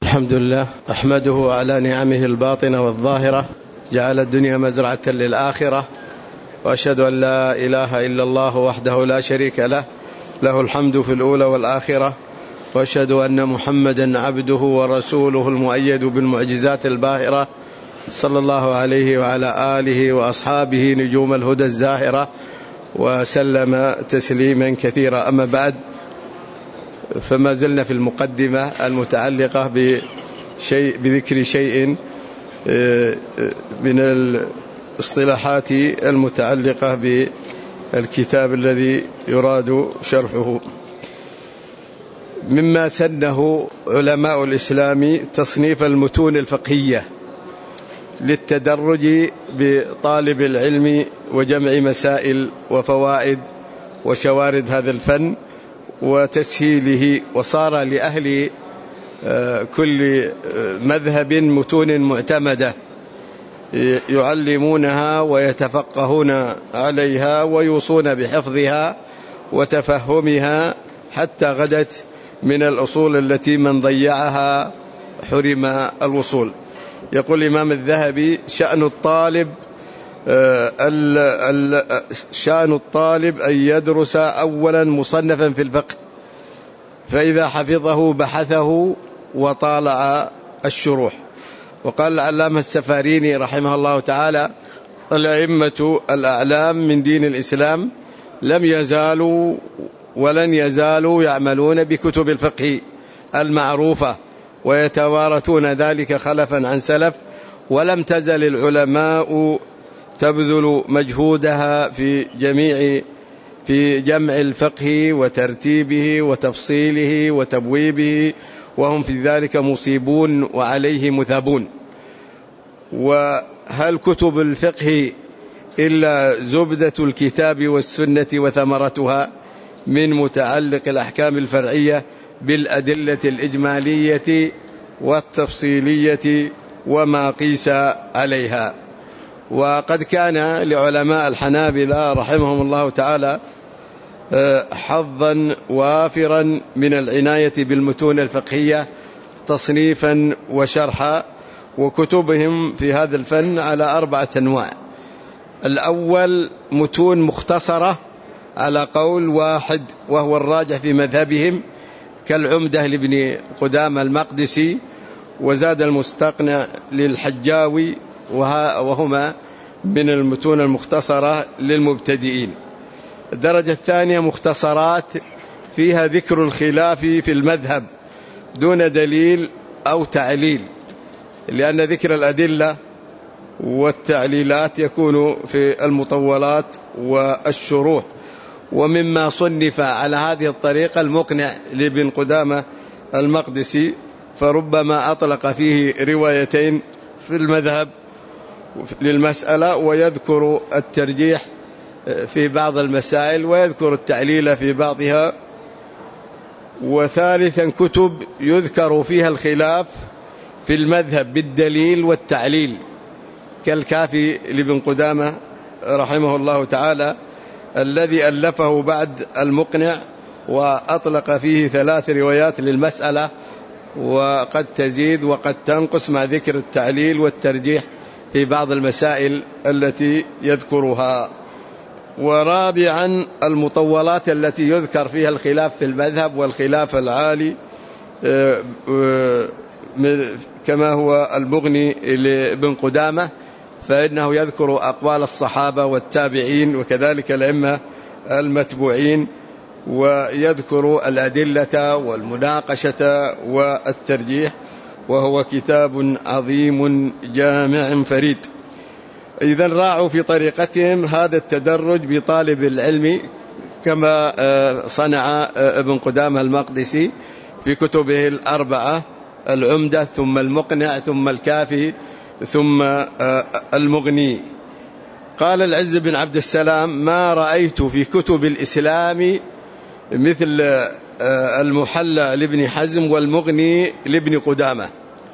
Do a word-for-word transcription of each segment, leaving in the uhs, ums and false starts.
الحمد لله أحمده على نعمه الباطنة والظاهرة، جعل الدنيا مزرعة للآخرة، وأشهد أن لا إله إلا الله وحده لا شريك له، له الحمد في الأولى والآخرة، وأشهد أن محمدا عبده ورسوله المؤيد بالمعجزات الباهرة، صلى الله عليه وعلى آله وأصحابه نجوم الهدى الزاهرة، وسلم تسليما كثيرا. أما بعد، فما زلنا في المقدمة المتعلقة بشيء بذكر شيء من الاصطلاحات المتعلقة بالكتاب الذي يراد شرحه. مما سنه علماء الإسلام تصنيف المتون الفقهية للتدرج بطالب العلم وجمع مسائل وفوائد وشوارد هذا الفن وتسهيله، وصار لأهل كل مذهب متون معتمدة يعلمونها ويتفقهون عليها ويوصون بحفظها وتفهمها، حتى غدت من الأصول التي من ضيعها حرم الوصول. يقول الإمام الذهبي: شأن الطالب شأن الطالب أن يدرس أولا مصنفا في الفقه، فإذا حفظه بحثه وطالع الشروح. وقال العلامة السفاريني رحمه الله تعالى: الأئمة الأعلام من دين الإسلام لم يزالوا ولن يزالوا يعملون بكتب الفقه المعروفة ويتوارثون ذلك خلفا عن سلف، ولم تزل العلماء تبذل مجهودها في جميع في جمع الفقه وترتيبه وتفصيله وتبويبه، وهم في ذلك مصيبون وعليه مثابون. وهل كتب الفقه إلا زبدة الكتاب والسنة وثمرتها من متعلق الأحكام الفرعية بالأدلة الإجمالية والتفصيلية وما قيس عليها. وقد كان لعلماء الحنابلة رحمهم الله تعالى حظا وافرا من العناية بالمتون الفقهية تصنيفا وشرحا، وكتبهم في هذا الفن على أربعة أنواع. الأول متون مختصرة على قول واحد وهو الراجح في مذهبهم، كالعمدة لابن قدامة المقدسي وزاد المستقنع للحجاوي، وهما من المتون المختصرة للمبتدئين. الدرجة الثانية مختصرات فيها ذكر الخلاف في المذهب دون دليل أو تعليل، لأن ذكر الأدلة والتعليلات يكون في المطولات والشروح. ومما صنف على هذه الطريقة المقنع لابن قدامة المقدسي، فربما أطلق فيه روايتين في المذهب للمسألة، ويذكر الترجيح في بعض المسائل ويذكر التعليل في بعضها. وثالثا كتب يذكر فيها الخلاف في المذهب بالدليل والتعليل، كالكافي لابن قدامة رحمه الله تعالى الذي ألفه بعد المقنع، وأطلق فيه ثلاث روايات للمسألة، وقد تزيد وقد تنقص مع ذكر التعليل والترجيح في بعض المسائل التي يذكرها. ورابعا المطولات التي يذكر فيها الخلاف في المذهب والخلاف العالي، كما هو المغني لابن قدامة، فإنه يذكر أقوال الصحابة والتابعين وكذلك الأئمة المتبوعين، ويذكر الأدلة والمناقشة والترجيح، وهو كتاب عظيم جامع فريد. إذن راعوا في طريقتهم هذا التدرج بطالب العلم كما صنع ابن قدامة المقدسي في كتبه الأربعة: العمدة ثم المقنع ثم الكافي ثم المغني. قال العز بن عبد السلام: ما رأيت في كتب الإسلام مثل المحلى لابن حزم والمغني لابن قدامة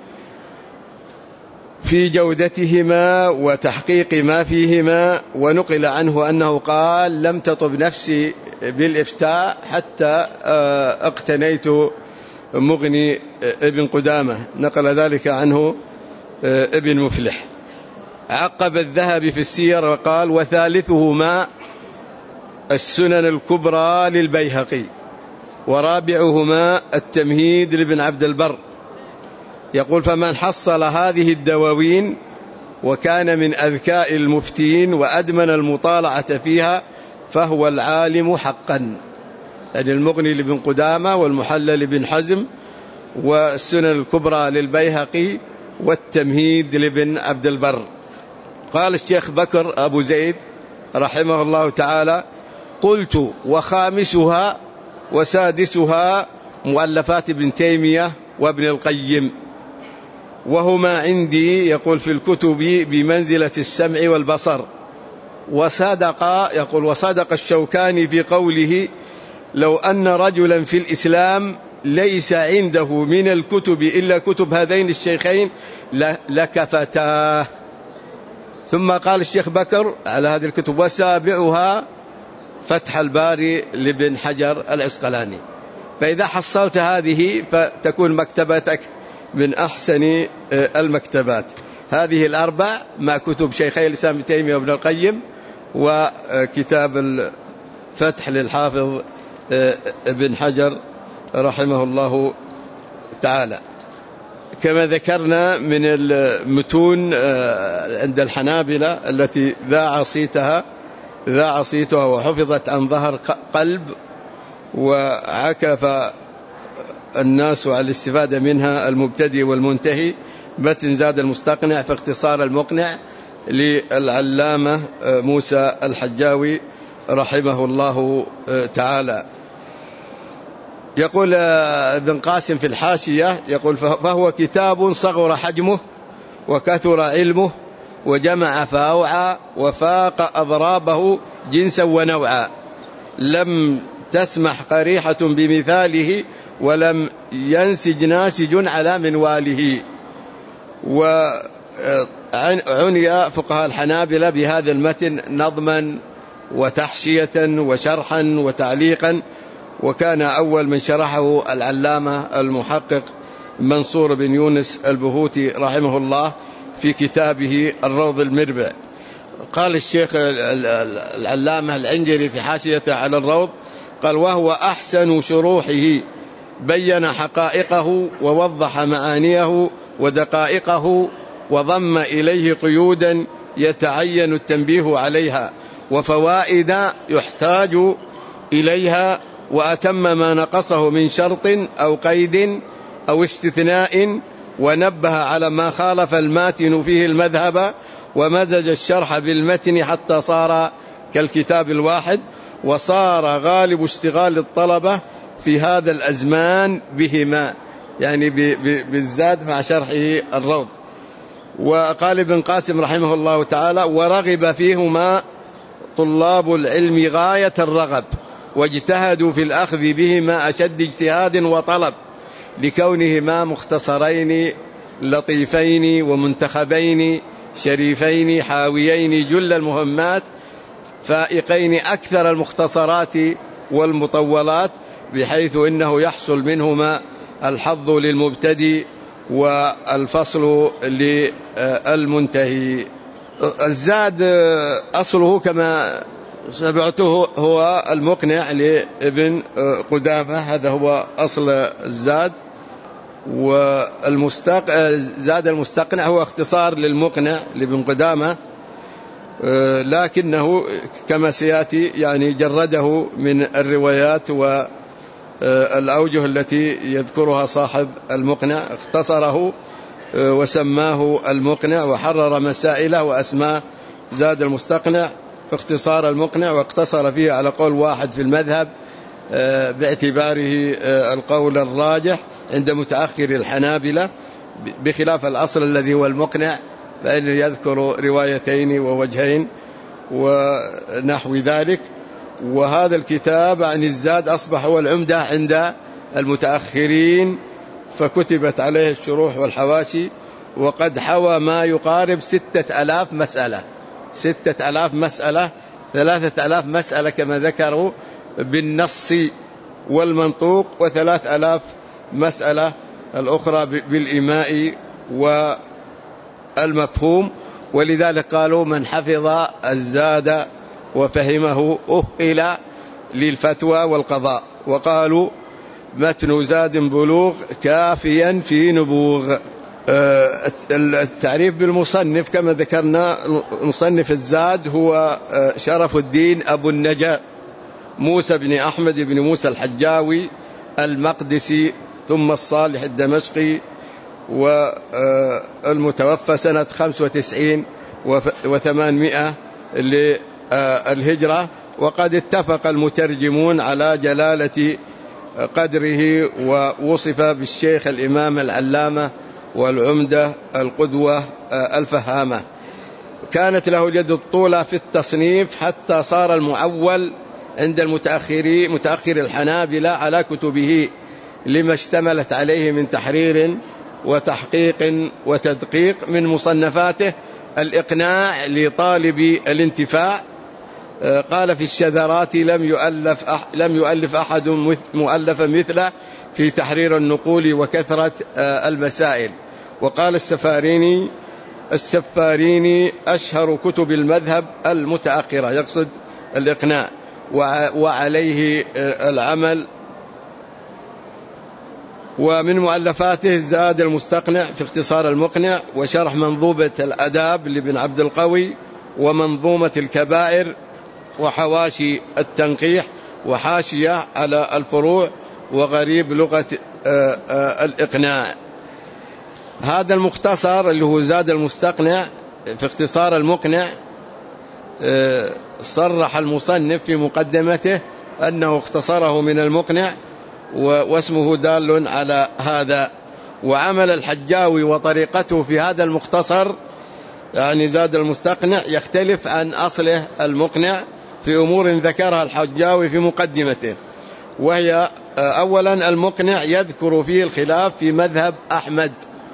في جودتهما وتحقيق ما فيهما. ونقل عنه أنه قال: لم تطب نفسي بالإفتاء حتى اقتنيت مغني ابن قدامة، نقل ذلك عنه ابن مفلح. عقب الذهبي في السير وقال: وثالثهما السنن الكبرى للبيهقي، ورابعهما التمهيد لابن عبد البر. يقول: فمن حصل هذه الدواوين وكان من أذكاء المفتين وأدمن المطالعة فيها فهو العالم حقا. يعني المغني لابن قدامة، والمحلل لابن حزم، والسنن الكبرى للبيهقي، والتمهيد لابن عبد البر. قال الشيخ بكر أبو زيد رحمه الله تعالى: قلت: وخامسها وسادسها مؤلفات ابن تيمية وابن القيم، وهما عندي يقول في الكتب بمنزلة السمع والبصر. وصدق يقول وصدق الشوكاني في قوله: لو أن رجلا في الإسلام ليس عنده من الكتب إلا كتب هذين الشيخين لكفتاه. ثم قال الشيخ بكر على هذه الكتب: وسابعها فتح الباري لابن حجر العسقلاني. فإذا حصلت هذه فتكون مكتبتك من أحسن المكتبات. هذه الأربع مع كتب شيخي الإسلام ابن تيمية وابن القيم، وكتاب الفتح للحافظ ابن حجر رحمه الله تعالى. كما ذكرنا من المتون عند الحنابلة التي ذاع صيتها ذاع صيتها وحفظت عن ظهر قلب، وعكف الناس على الاستفادة منها المبتدئ والمنتهي، متن زاد المستقنع في اختصار المقنع للعلامة موسى الحجاوي رحمه الله تعالى. يقول ابن قاسم في الحاشية يقول: فهو كتاب صغر حجمه وكثر علمه وجمع فأوعى وفاق أضرابه جنسا ونوعا، لم تسمح قريحة بمثاله ولم ينسج ناسج على منواله. وعني فقهاء الحنابلة بهذا المتن نظما وتحشية وشرحا وتعليقا، وكان أول من شرحه العلامة المحقق منصور بن يونس البهوتي رحمه الله في كتابه الروض المربع. قال الشيخ العلامة العنجري في حاشيته على الروض قال: وهو أحسن شروحه، بين حقائقه ووضح معانيه ودقائقه، وضم إليه قيودا يتعين التنبيه عليها وفوائد يحتاج إليها، وأتم ما نقصه من شرط أو قيد أو استثناء، ونبه على ما خالف الماتن فيه المذهب، ومزج الشرح بالمتن حتى صار كالكتاب الواحد، وصار غالب اشتغال الطلبة في هذا الأزمان بهما، يعني بالزاد مع شرحه الروض. وقال ابن قاسم رحمه الله تعالى: ورغب فيهما طلاب العلم غاية الرغب، واجتهدوا في الأخذ بهما أشد اجتهاد وطلب، لكونهما مختصرين لطيفين ومنتخبين شريفين حاويين جل المهمات، فائقين أكثر المختصرات والمطولات، بحيث إنه يحصل منهما الحظ للمبتدئ والفصل للمنتهي. الزاد أصله كما سمعته هو المقنع لابن قدامة، هذا هو أصل الزاد. والمستق... زاد المستقنع هو اختصار للمقنع لابن قدامة، لكنه كما سيأتي يعني جرده من الروايات والأوجه التي يذكرها صاحب المقنع، اختصره وسماه المقنع، وحرر مسائله وأسماه زاد المستقنع في اختصار المقنع، واقتصر فيه على قول واحد في المذهب باعتباره القول الراجح عند متأخر الحنابلة، بخلاف الأصل الذي هو المقنع فإنه يذكر روايتين ووجهين ونحو ذلك. وهذا الكتاب عن الزاد أصبح هو العمدة عند المتأخرين، فكتبت عليه الشروح والحواشي، وقد حوى ما يقارب ستة ألاف مسألة ستة ألاف مسألة ثلاثة ألاف مسألة كما ذكروا بالنص والمنطوق، وثلاث ألاف مسألة الأخرى بالإيماء والمفهوم، ولذلك قالوا من حفظ الزاد وفهمه أهل للفتوى والقضاء، وقالوا متن زاد بلوغ كافيا في نبوغ. التعريف بالمصنف كما ذكرنا، مصنف الزاد هو شرف الدين أبو النجا موسى بن أحمد بن موسى الحجاوي المقدسي، ثم الصالح الدمشقي، والمتوفى سنة خمسة وتسعين وثمانمائة للهجرة. وقد اتفق المترجمون على جلالة قدره، ووصف بالشيخ الإمام العلامة والعمدة القدوة الفهامة. كانت له اليد الطولة في التصنيف حتى صار المعول عند المتأخرين متأخر الحنابلة على كتبه لما اشتملت عليه من تحرير وتحقيق وتدقيق. من مصنفاته الإقناع لطالب الانتفاع، قال في الشذرات لم يؤلف أح لم يؤلف أحد مؤلفا مثله في تحرير النقول وكثرة المسائل. وقال السفاريني السفاريني أشهر كتب المذهب المتأخرة، يقصد الإقناع، وعليه العمل. ومن مؤلفاته زاد المستقنع في اختصار المقنع، وشرح منظومة الأداب لابن عبد القوي، ومنظومة الكبائر، وحواشي التنقيح، وحاشية على الفروع، وغريب لغة الإقناع. هذا المختصر اللي هو زاد المستقنع في اختصار المقنع، صرح المصنف في مقدمته أنه اختصره من المقنع، واسمه دال على هذا. وعمل الحجاوي وطريقته في هذا المختصر، يعني زاد المستقنع، يختلف عن أصله المقنع في أمور ذكرها الحجاوي في مقدمته، وهي أولا المقنع يذكر فيه الخلاف في مذهب أحمد،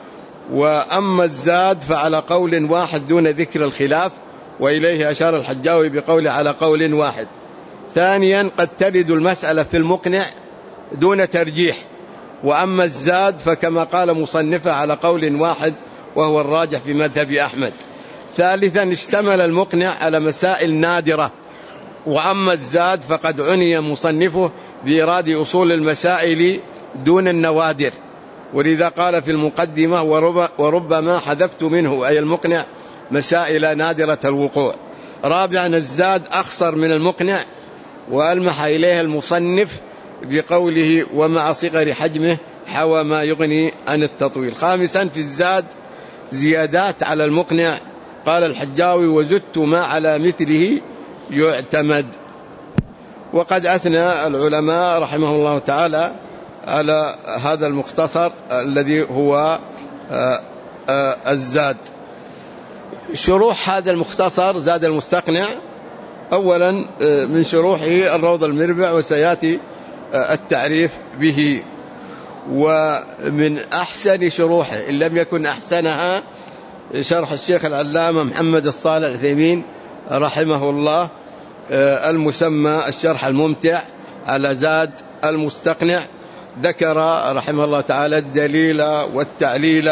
وأما الزاد فعلى قول واحد دون ذكر الخلاف، وإليه أشار الحجاوي بقوله على قول واحد. ثانيا قد ترد المسألة في المقنع دون ترجيح، وأما الزاد فكما قال مصنفه على قول واحد وهو الراجح في مذهب أحمد. ثالثا اشتمل المقنع على مسائل نادرة، وأما الزاد فقد عني مصنفه بإيراد أصول المسائل دون النوادر، ولذا قال في المقدمة ورب وربما حذفت منه أي المقنع مسائل نادرة الوقوع. رابعا الزاد أخصر من المقنع، وألمح إليه المصنف بقوله ومع صغر حجمه حوى ما يغني عن التطويل. خامسا في الزاد زيادات على المقنع، قال الحجاوي وزدت ما على مثله يعتمد. وقد أثنى العلماء رحمه الله تعالى على هذا المختصر الذي هو الزاد. شروح هذا المختصر زاد المستقنع، أولا من شروحه الروض المربع، وسيأتي التعريف به. ومن أحسن شروحه إن لم يكن أحسنها شرح الشيخ العلامة محمد الصالح العثيمين رحمه الله، المسمى الشرح الممتع على زاد المستقنع. ذكر رحمه الله تعالى الدليل والتعليل،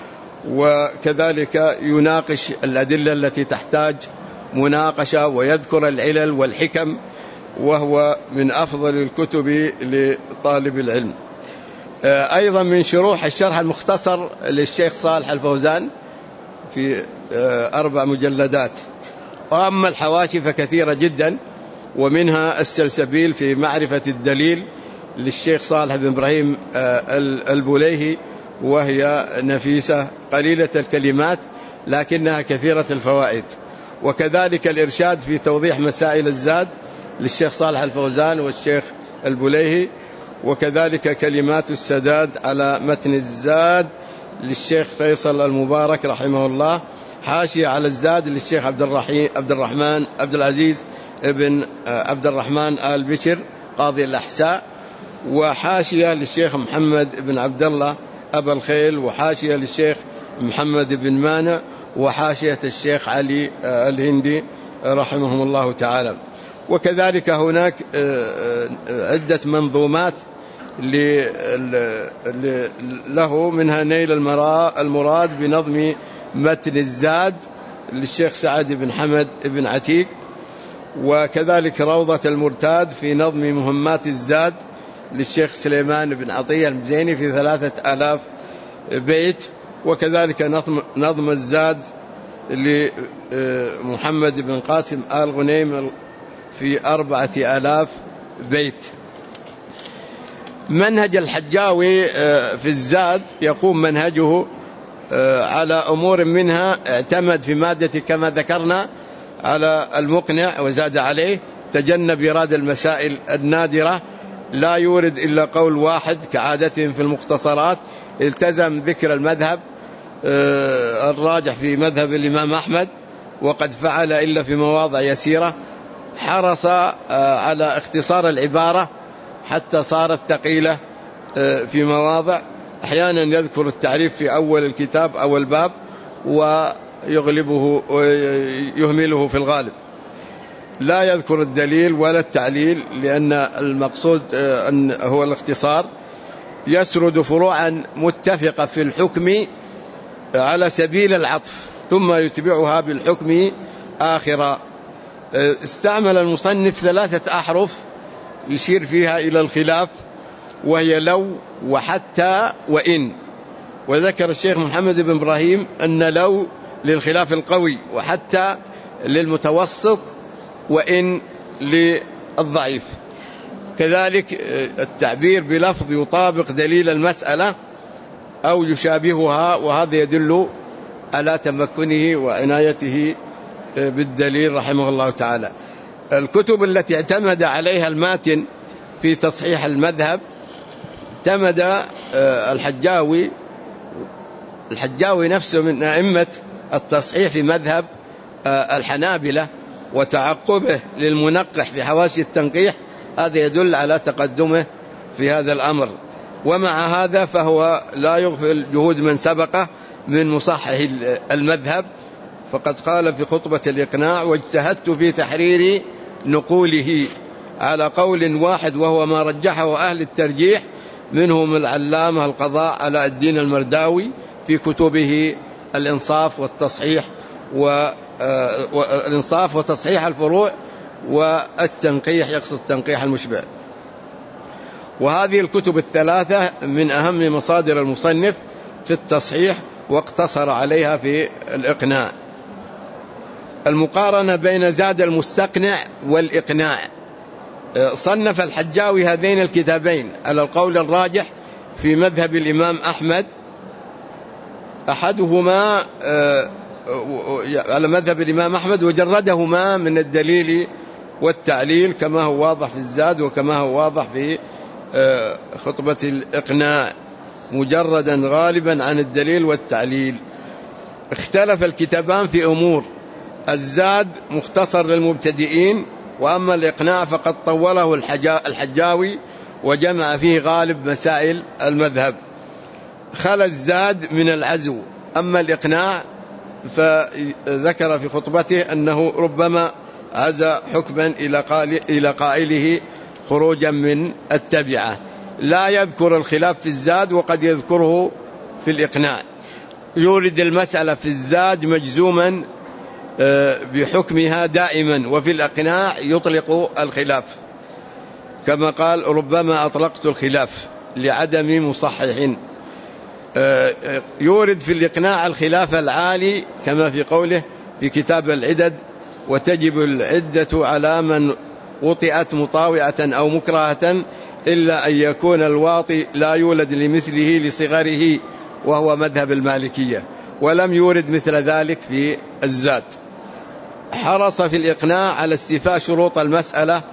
وكذلك يناقش الأدلة التي تحتاج مناقشة، ويذكر العلل والحكم، وهو من أفضل الكتب لطالب العلم. أيضا من شروح الشرح المختصر للشيخ صالح الفوزان في أربع مجلدات. وأما الحواشي فكثيرة جدا، ومنها السلسبيل في معرفة الدليل للشيخ صالح بن إبراهيم البليهي، وهي نفيسة قليلة الكلمات لكنها كثيرة الفوائد. وكذلك الإرشاد في توضيح مسائل الزاد للشيخ صالح الفوزان والشيخ البليهي، وكذلك كلمات السداد على متن الزاد للشيخ فيصل المبارك رحمه الله. حاشية على الزاد للشيخ عبد الرحيم عبد الرحمن عبد العزيز ابن عبد الرحمن آل بشر قاضي الأحساء، وحاشية للشيخ محمد بن عبد الله أبا الخيل، وحاشية للشيخ محمد بن مانع، وحاشية الشيخ علي الهندي رحمهم الله تعالى. وكذلك هناك عدة منظومات له منها نيل المراد بنظم متن الزاد للشيخ سعد بن حمد بن عتيق، وكذلك روضة المرتاد في نظم مهمات الزاد للشيخ سليمان بن عطية المزيني في ثلاثة آلاف بيت، وكذلك نظم, نظم الزاد لمحمد بن قاسم آل غنيم في أربعة آلاف بيت. منهج الحجاوي في الزاد يقوم منهجه على أمور منها اعتمد في مادة كما ذكرنا على المقنع وزاد عليه، تجنب إيراد المسائل النادرة، لا يورد إلا قول واحد كعادتهم في المختصرات، التزم ذكر المذهب الراجح في مذهب الإمام أحمد وقد فعل إلا في مواضع يسيرة، حرص على اختصار العبارة حتى صارت ثقيلة في مواضع، أحيانا يذكر التعريف في أول الكتاب أو الباب ويغلبه ويهمله في الغالب، لا يذكر الدليل ولا التعليل لأن المقصود أن هو الاختصار. يسرد فروعا متفقة في الحكم على سبيل العطف ثم يتبعها بالحكم آخرا. استعمل المصنف ثلاثة أحرف يشير فيها إلى الخلاف، وهي لو وحتى وإن، وذكر الشيخ محمد بن إبراهيم أن لو للخلاف القوي وحتى للمتوسط وإن للضعيف. كذلك التعبير بلفظ يطابق دليل المسألة أو يشابهها، وهذا يدل على تمكنه وعنايته بالدليل رحمه الله تعالى. الكتب التي اعتمد عليها الماتن في تصحيح المذهب اعتمد الحجاوي الحجاوي نفسه من أئمة التصحيح في مذهب الحنابلة، وتعقبه للمنقح في حواشي التنقيح هذا يدل على تقدمه في هذا الأمر. ومع هذا فهو لا يغفل جهود من سبقه من مصحح المذهب، فقد قال في خطبة الإقناع: واجتهدت في تحرير نقوله على قول واحد وهو ما رجحه أهل الترجيح منهم العلامة القضاء علاء الدين المرداوي في كتبه الإنصاف والتصحيح والإنصاف وتصحيح الفروع والتنقيح، يقصد التنقيح المشبع. وهذه الكتب الثلاثة من أهم مصادر المصنف في التصحيح، واقتصر عليها في الإقناع. المقارنة بين زاد المستقنع والإقناع. صنف الحجاوي هذين الكتابين على القول الراجح في مذهب الإمام أحمد، أحدهما على مذهب الإمام أحمد وجردهما من الدليل والتعليل كما هو واضح في الزاد وكما هو واضح في خطبة الإقناع، مجردا غالبا عن الدليل والتعليل. اختلف الكتابان في أمور، الزاد مختصر للمبتدئين، وأما الإقناع فقد طوله الحجاوي وجمع فيه غالب مسائل المذهب. خلى الزاد من العزو، أما الإقناع فذكر في خطبته أنه ربما عزى حكما إلى قائله خروجا من التبعة. لا يذكر الخلاف في الزاد وقد يذكره في الإقناع. يورد المسألة في الزاد مجزوما بحكمها دائما، وفي الإقناع يطلق الخلاف كما قال: ربما أطلقت الخلاف لعدم مصحح. يورد في الإقناع الخلاف العالي كما في قوله في كتاب العدد: وتجب العدة على من وطئت مطاوعة أو مكرهة إلا أن يكون الواطي لا يولد لمثله لصغره، وهو مذهب المالكية، ولم يورد مثل ذلك في الزاد. حرص في الإقناع على استيفاء شروط المسألة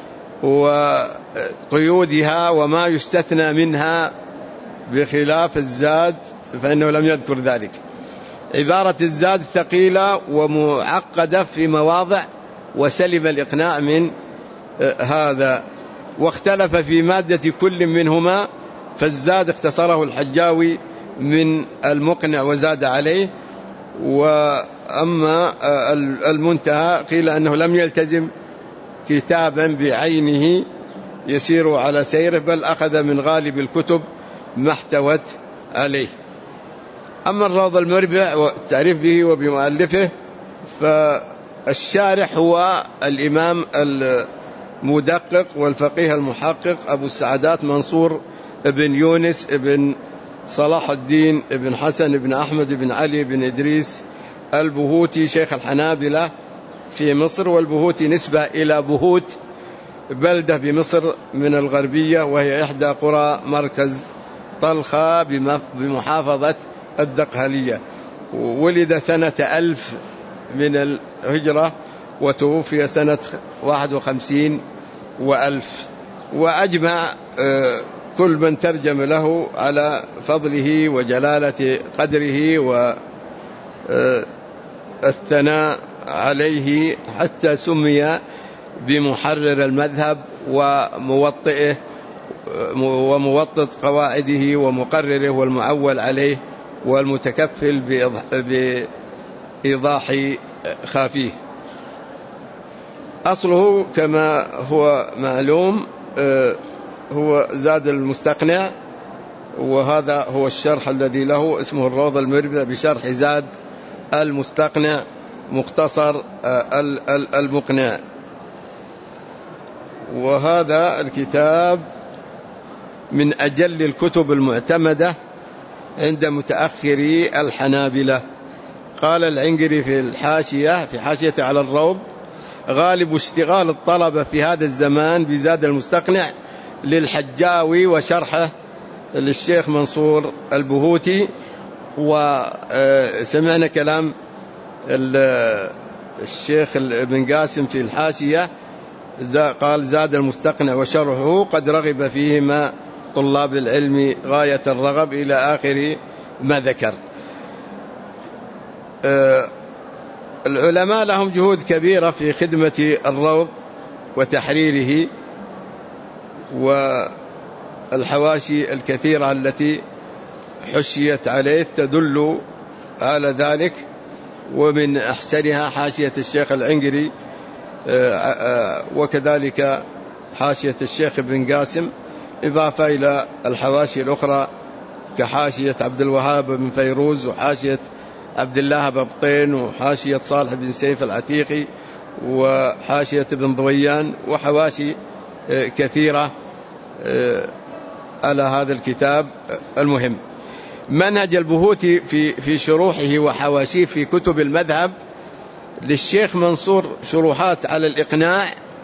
وقيودها وما يستثنى منها، بخلاف الزاد فإنه لم يذكر ذلك. عبارة الزاد ثقيلة ومعقدة في مواضع، وسلم الإقناع من هذا. واختلف في مادة كل منهما، فالزاد اختصره الحجاوي من المقنع وزاد عليه، وأما المنتهى قيل أنه لم يلتزم كتابا بعينه يسير على سيره، بل أخذ من غالب الكتب ما احتوت عليه. أما الروض المربع والتعريف به وبمؤلفه، فالشارح هو الإمام المدقق والفقيه المحقق أبو السعدات منصور بن يونس بن صلاح الدين بن حسن بن أحمد بن علي بن إدريس البهوتي، شيخ الحنابلة في مصر. والبهوتي نسبة إلى بهوت، بلدة بمصر من الغربية، وهي إحدى قرى مركز طلخة بمحافظة الدقهلية. ولد سنة ألف من الهجرة وتوفي سنة واحد وخمسين وألف. وأجمع كل من ترجم له على فضله وجلالة قدره والثناء عليه، حتى سمي بمحرر المذهب وموطئه وموطط قواعده ومقرره والمعول عليه والمتكفل بإيضاح خافيه. أصله كما هو معلوم هو زاد المستقنع، وهذا هو الشرح الذي له، اسمه الروض المربع بشرح زاد المستقنع مختصر المقنع. وهذا الكتاب من أجل الكتب المعتمدة عند متأخري الحنابلة. قال العنقري في الحاشية في حاشية على الروض: غالب اشتغال الطلبة في هذا الزمان بزاد المستقنع للحجاوي وشرحه للشيخ منصور البهوتي. وسمعنا كلام الشيخ ابن قاسم في الحاشية، قال: زاد المستقنع وشرحه قد رغب فيهما طلاب العلم غاية الرغب، إلى آخر ما ذكر. العلماء لهم جهود كبيرة في خدمة الروض وتحريره، والحواشي الكثيرة التي حشيت عليه تدل على ذلك. ومن أحسنها حاشية الشيخ العنقري، وكذلك حاشية الشيخ ابن قاسم، إضافة إلى الحواشي الأخرى كحاشية عبد الوهاب بن فيروز، وحاشية عبد الله ببطين، وحاشية صالح بن سيف العتيقي، وحاشية ابن ضويان، وحواشي كثيرة على هذا الكتاب المهم. منهج البهوتي في في شروحه وحواشيه في كتب المذهب: للشيخ منصور شروحات على الإقناع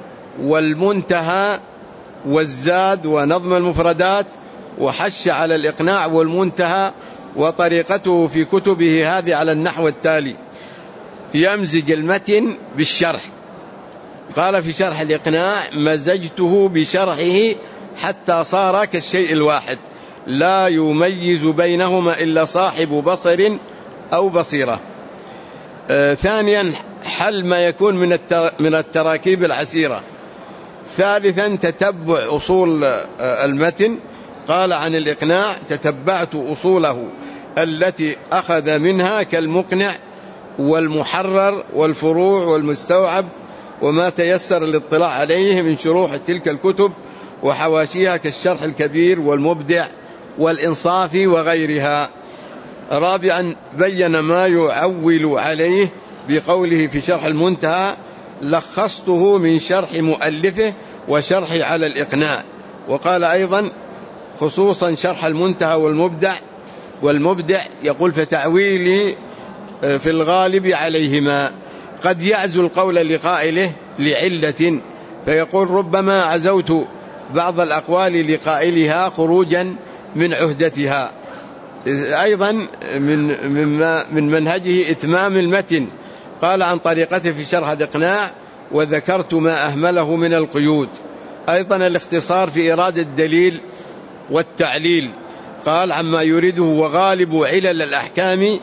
والمنتهى والزاد ونظم المفردات، وحش على الإقناع والمنتهى. وطريقته في كتبه هذه على النحو التالي: يمزج المتن بالشرح. قال في شرح الإقناع: مزجته بشرحه حتى صار كالشيء الواحد، لا يميز بينهما إلا صاحب بصر أو بصيرة. آه ثانيا، حل ما يكون من من التراكيب العسيرة. ثالثا، تتبع أصول آه المتن. قال عن الإقناع: تتبعت أصوله التي أخذ منها كالمقنع والمحرر والفروع والمستوعب، وما تيسر الاطلاع عليه من شروح تلك الكتب وحواشيها كالشرح الكبير والمبدع والإنصافي وغيرها. رابعا، بين ما يعول عليه بقوله في شرح المنتهى: لخصته من شرح مؤلفه وشرحي على الإقناع. وقال أيضا خصوصا شرح المنتهى والمبدع والمبدع يقول: فتعويلي في الغالب عليهما قد يعزو القول لقائله لعلة، فيقول: ربما عزوت بعض الأقوال لقائلها خروجا من عهدتها. أيضا من مما من منهجه إتمام المتن. قال عن طريقته في شرح الإقناع: وذكرت ما أهمله من القيود. أيضا الاختصار في إرادة الدليل والتعليل. قال عما يريده: وغالب علل الأحكام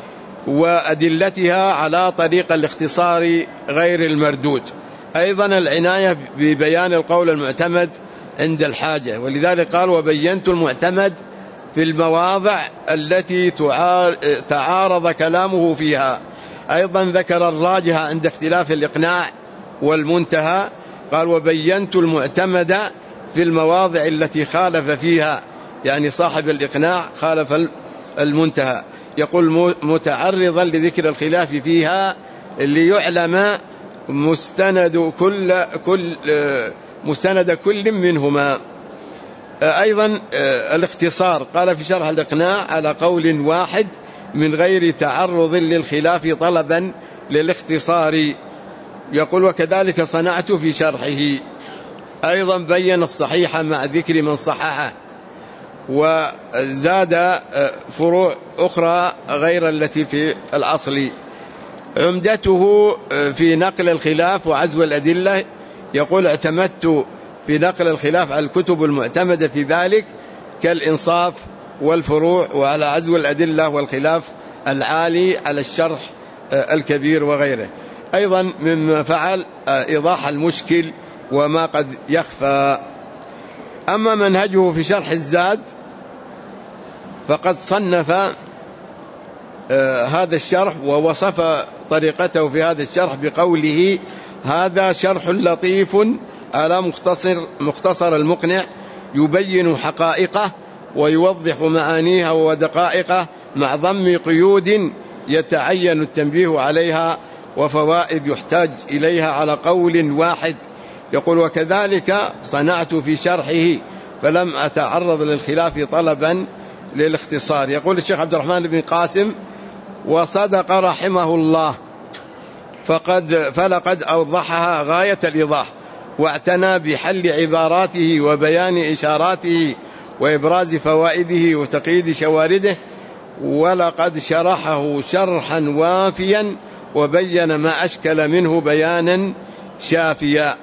وأدلتها على طريق الاختصار غير المردود. أيضا العناية ببيان القول المعتمد عند الحاجة، ولذلك قال: وبينت المعتمد في المواضع التي تعارض كلامه فيها. أيضا ذكر الراجح عند اختلاف الإقناع والمنتهى. قال: وبينت المعتمد في المواضع التي خالف فيها، يعني صاحب الإقناع خالف المنتهى. يقول متعرضا لذكر الخلاف فيها ليعلم مستند كل كل مستند كل منهما. أيضا الاختصار، قال في شرح الإقناع على قول واحد من غير تعرض للخلاف طلبا للاختصار. يقول وكذلك صنعت في شرحه. أيضا بين الصحيح مع ذكر من صححه، وزاد فروع أخرى غير التي في الأصل. عمدته في نقل الخلاف وعزو الأدلة، يقول اعتمدت في نقل الخلاف على الكتب المعتمدة في ذلك كالإنصاف والفروع، وعلى عزو الأدلة والخلاف العالي على الشرح الكبير وغيره. أيضا مما فعل إيضاح المشكل وما قد يخفى. أما منهجه في شرح الزاد فقد صنف هذا الشرح ووصف طريقته في هذا الشرح بقوله هذا شرح لطيف على مختصر, مختصر المقنع، يبين حقائقه ويوضح معانيها ودقائقه مع ضم قيود يتعين التنبيه عليها وفوائد يحتاج إليها على قول واحد. يقول وكذلك صنعت في شرحه فلم أتعرض للخلاف طلبا للاختصار. يقول الشيخ عبد الرحمن بن قاسم وصدق رحمه الله، فقد فلقد أوضحها غاية الإيضاح، واعتنى بحل عباراته وبيان إشاراته وإبراز فوائده وتقييد شوارده، ولقد شرحه شرحا وافيا وبين ما أشكل منه بيانا شافيا.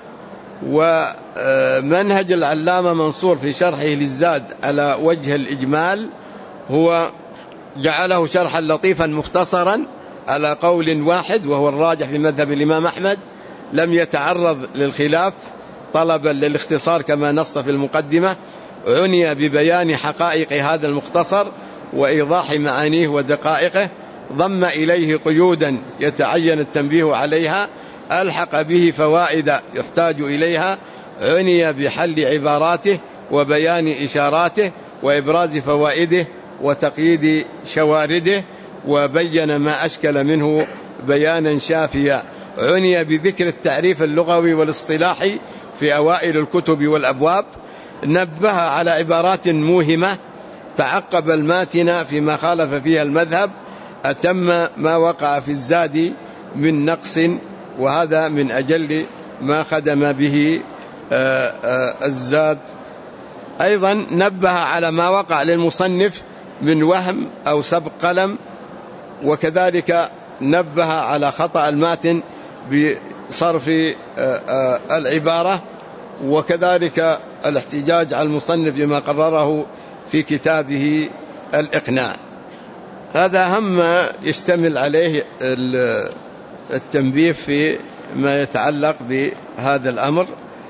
ومنهج العلامة منصور في شرحه للزاد على وجه الإجمال هو جعله شرحا لطيفا مختصرا على قول واحد، وهو الراجح في مذهب الإمام أحمد، لم يتعرض للخلاف طلبا للاختصار كما نص في المقدمة. عني ببيان حقائق هذا المختصر وإيضاح معانيه ودقائقه، ضم إليه قيودا يتعين التنبيه عليها، ألحق به فوائد يحتاج إليها، عني بحل عباراته وبيان إشاراته وإبراز فوائده وتقييد شوارده، وبين ما أشكل منه بيانا شافيا. عني بذكر التعريف اللغوي والاصطلاحي في أوائل الكتب والأبواب، نبه على عبارات موهمة، تعقب الماتن فيما خالف فيها المذهب، أتم ما وقع في الزاد من نقص، وهذا من أجل ما خدم به الزاد. أيضا نبه على ما وقع للمصنف من وهم أو سبق قلم، وكذلك نبه على خطأ الماتن بصرف العبارة، وكذلك الاحتجاج على المصنف بما قرره في كتابه الإقناع. هذا هم يشتمل عليه التنبيه في ما يتعلق بهذا الأمر.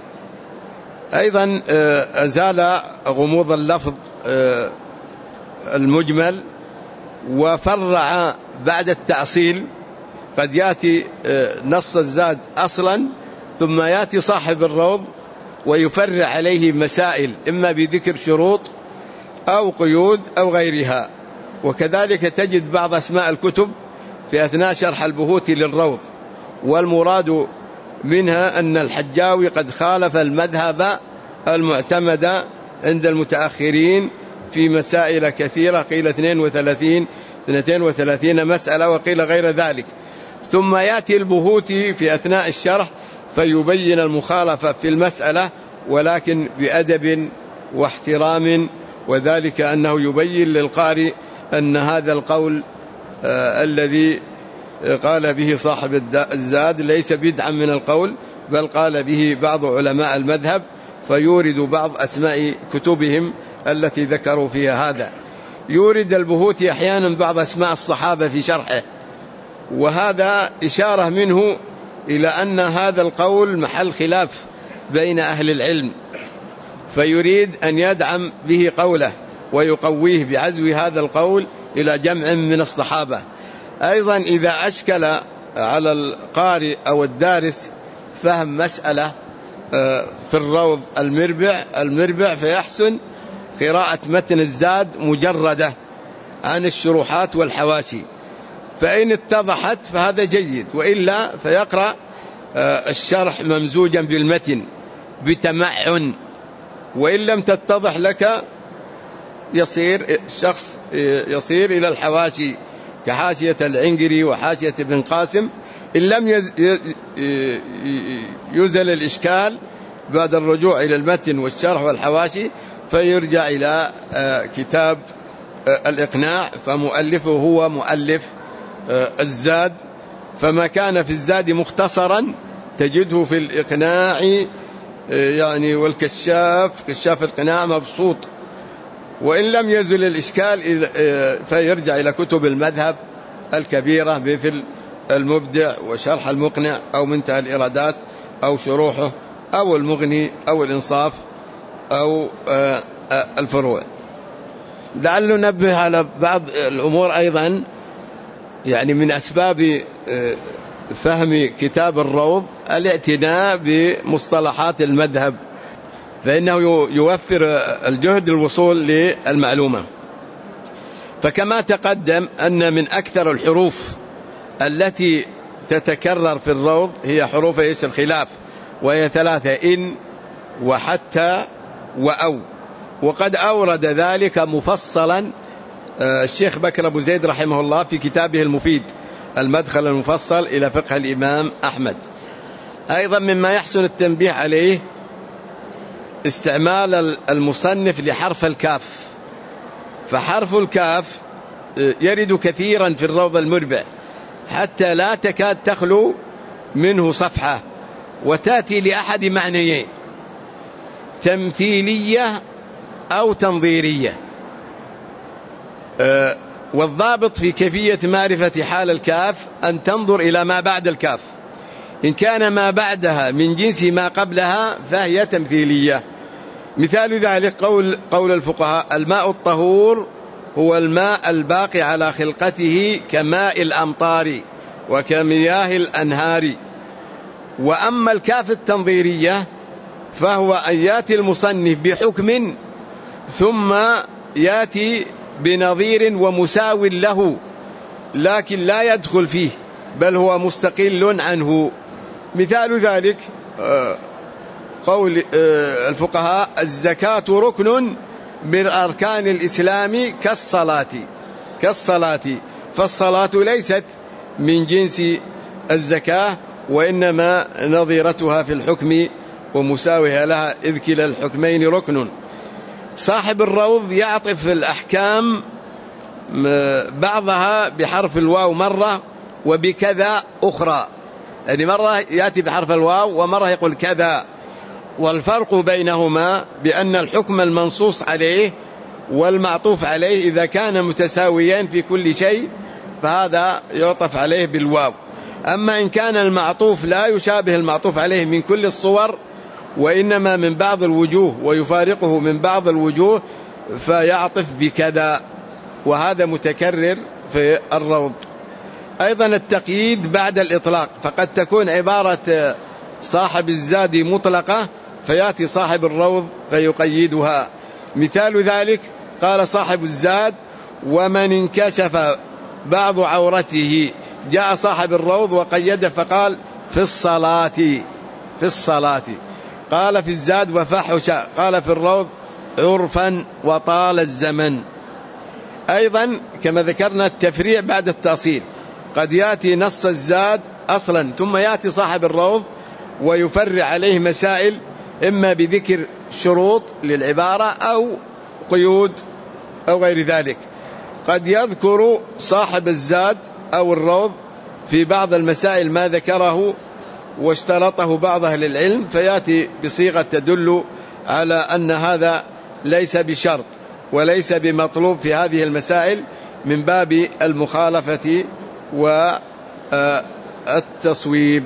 أيضا أزال غموض اللفظ المجمل، وفرع بعد التأصيل. قد يأتي نص الزاد أصلا ثم يأتي صاحب الروض ويفرع عليه مسائل، إما بذكر شروط أو قيود أو غيرها. وكذلك تجد بعض أسماء الكتب في أثناء شرح البهوت للروض، والمراد منها أن الحجاوي قد خالف المذهب المعتمد عند المتأخرين في مسائل كثيرة، قيل اثنين وثلاثين اثنتين وثلاثين مسألة وقيل غير ذلك. ثم يأتي البهوتي في أثناء الشرح فيبين المخالفة في المسألة، ولكن بأدب واحترام، وذلك أنه يبين للقارئ أن هذا القول آه الذي قال به صاحب الزاد ليس بدعا من القول، بل قال به بعض علماء المذهب، فيورد بعض أسماء كتبهم التي ذكروا فيها هذا. يورد البهوتي أحيانا بعض أسماء الصحابة في شرحه، وهذا إشارة منه إلى أن هذا القول محل خلاف بين أهل العلم، فيريد أن يدعم به قوله ويقويه بعزو هذا القول إلى جمع من الصحابة. أيضا إذا أشكل على القارئ أو الدارس فهم مسألة في الروض المربع المربع فيحسن قراءة متن الزاد مجردة عن الشروحات والحواشي، فإن اتضحت فهذا جيد، وإلا فيقرأ الشرح ممزوجا بالمتن بتمعن، وإن لم تتضح لك يصير الشخص يصير إلى الحواشي كحاشية العنقري وحاشية ابن قاسم، إن لم يزل الإشكال بعد الرجوع إلى المتن والشرح والحواشي فيرجع إلى كتاب الإقناع، فمؤلفه هو مؤلف الزاد، فما كان في الزاد مختصرا تجده في الإقناع يعني والكشاف كشاف القناع مبسوط، وإن لم يزل الإشكال فيرجع إلى كتب المذهب الكبيرة مثل المبدع وشرح المقنع أو منتهى الإرادات أو شروحه أو المغني أو الإنصاف أو الفروع. لعل ننبه على بعض الأمور أيضا، يعني من أسباب فهم كتاب الروض الاعتناء بمصطلحات المذهب، فإنه يوفر الجهد للوصول للمعلومة. فكما تقدم أن من أكثر الحروف التي تتكرر في الروض هي حروف إيش الخلاف، وهي ثلاثة: إن وحتى وأو، وقد أورد ذلك مفصلا الشيخ بكر أبو زيد رحمه الله في كتابه المفيد المدخل المفصل إلى فقه الإمام أحمد. أيضا مما يحسن التنبيه عليه استعمال المصنف لحرف الكاف، فحرف الكاف يرد كثيرا في الروض المربع حتى لا تكاد تخلو منه صفحة، وتأتي لأحد معنيين: تمثيلية أو تنظيرية. والضابط في كيفية معرفة حال الكاف أن تنظر إلى ما بعد الكاف، إن كان ما بعدها من جنس ما قبلها فهي تمثيلية. مثال ذلك قول, قول الفقهاء: الماء الطهور هو الماء الباقي على خلقته كماء الأمطار وكمياه الأنهار. وأما الكاف التنظيرية فهو أن يأتي المصنف بحكم ثم يأتي بنظير ومساو له، لكن لا يدخل فيه بل هو مستقل عنه. مثال ذلك قول الفقهاء: الزكاة ركن من أركان الإسلام كالصلاة كالصلاة فالصلاة ليست من جنس الزكاة، وإنما نظيرتها في الحكم ومساويها لها، إذ كلا الحكمين ركن. صاحب الروض يعطف الأحكام بعضها بحرف الواو مرة وبكذا أخرى، يعني مرة يأتي بحرف الواو ومرة يقول كذا، والفرق بينهما بأن الحكم المنصوص عليه والمعطوف عليه إذا كان متساويين في كل شيء فهذا يعطف عليه بالواو، أما إن كان المعطوف لا يشابه المعطوف عليه من كل الصور وإنما من بعض الوجوه ويفارقه من بعض الوجوه فيعطف بكذا، وهذا متكرر في الروض. أيضا التقييد بعد الإطلاق، فقد تكون عبارة صاحب الزاد مطلقة فيأتي صاحب الروض فيقيدها. مثال ذلك قال صاحب الزاد: ومن انكشف بعض عورته. جاء صاحب الروض وقيده فقال: في الصلاة في الصلاة. قال في الزاد: وفحش. قال في الروض: عرفا وطال الزمن. أيضا كما ذكرنا التفريع بعد التأصيل، قد يأتي نص الزاد أصلا ثم يأتي صاحب الروض ويفرع عليه مسائل، إما بذكر شروط للعبارة أو قيود أو غير ذلك. قد يذكر صاحب الزاد أو الروض في بعض المسائل ما ذكره واشترطه بعض أهل العلم، فيأتي بصيغة تدل على أن هذا ليس بشرط وليس بمطلوب في هذه المسائل من باب المخالفة والتصويب.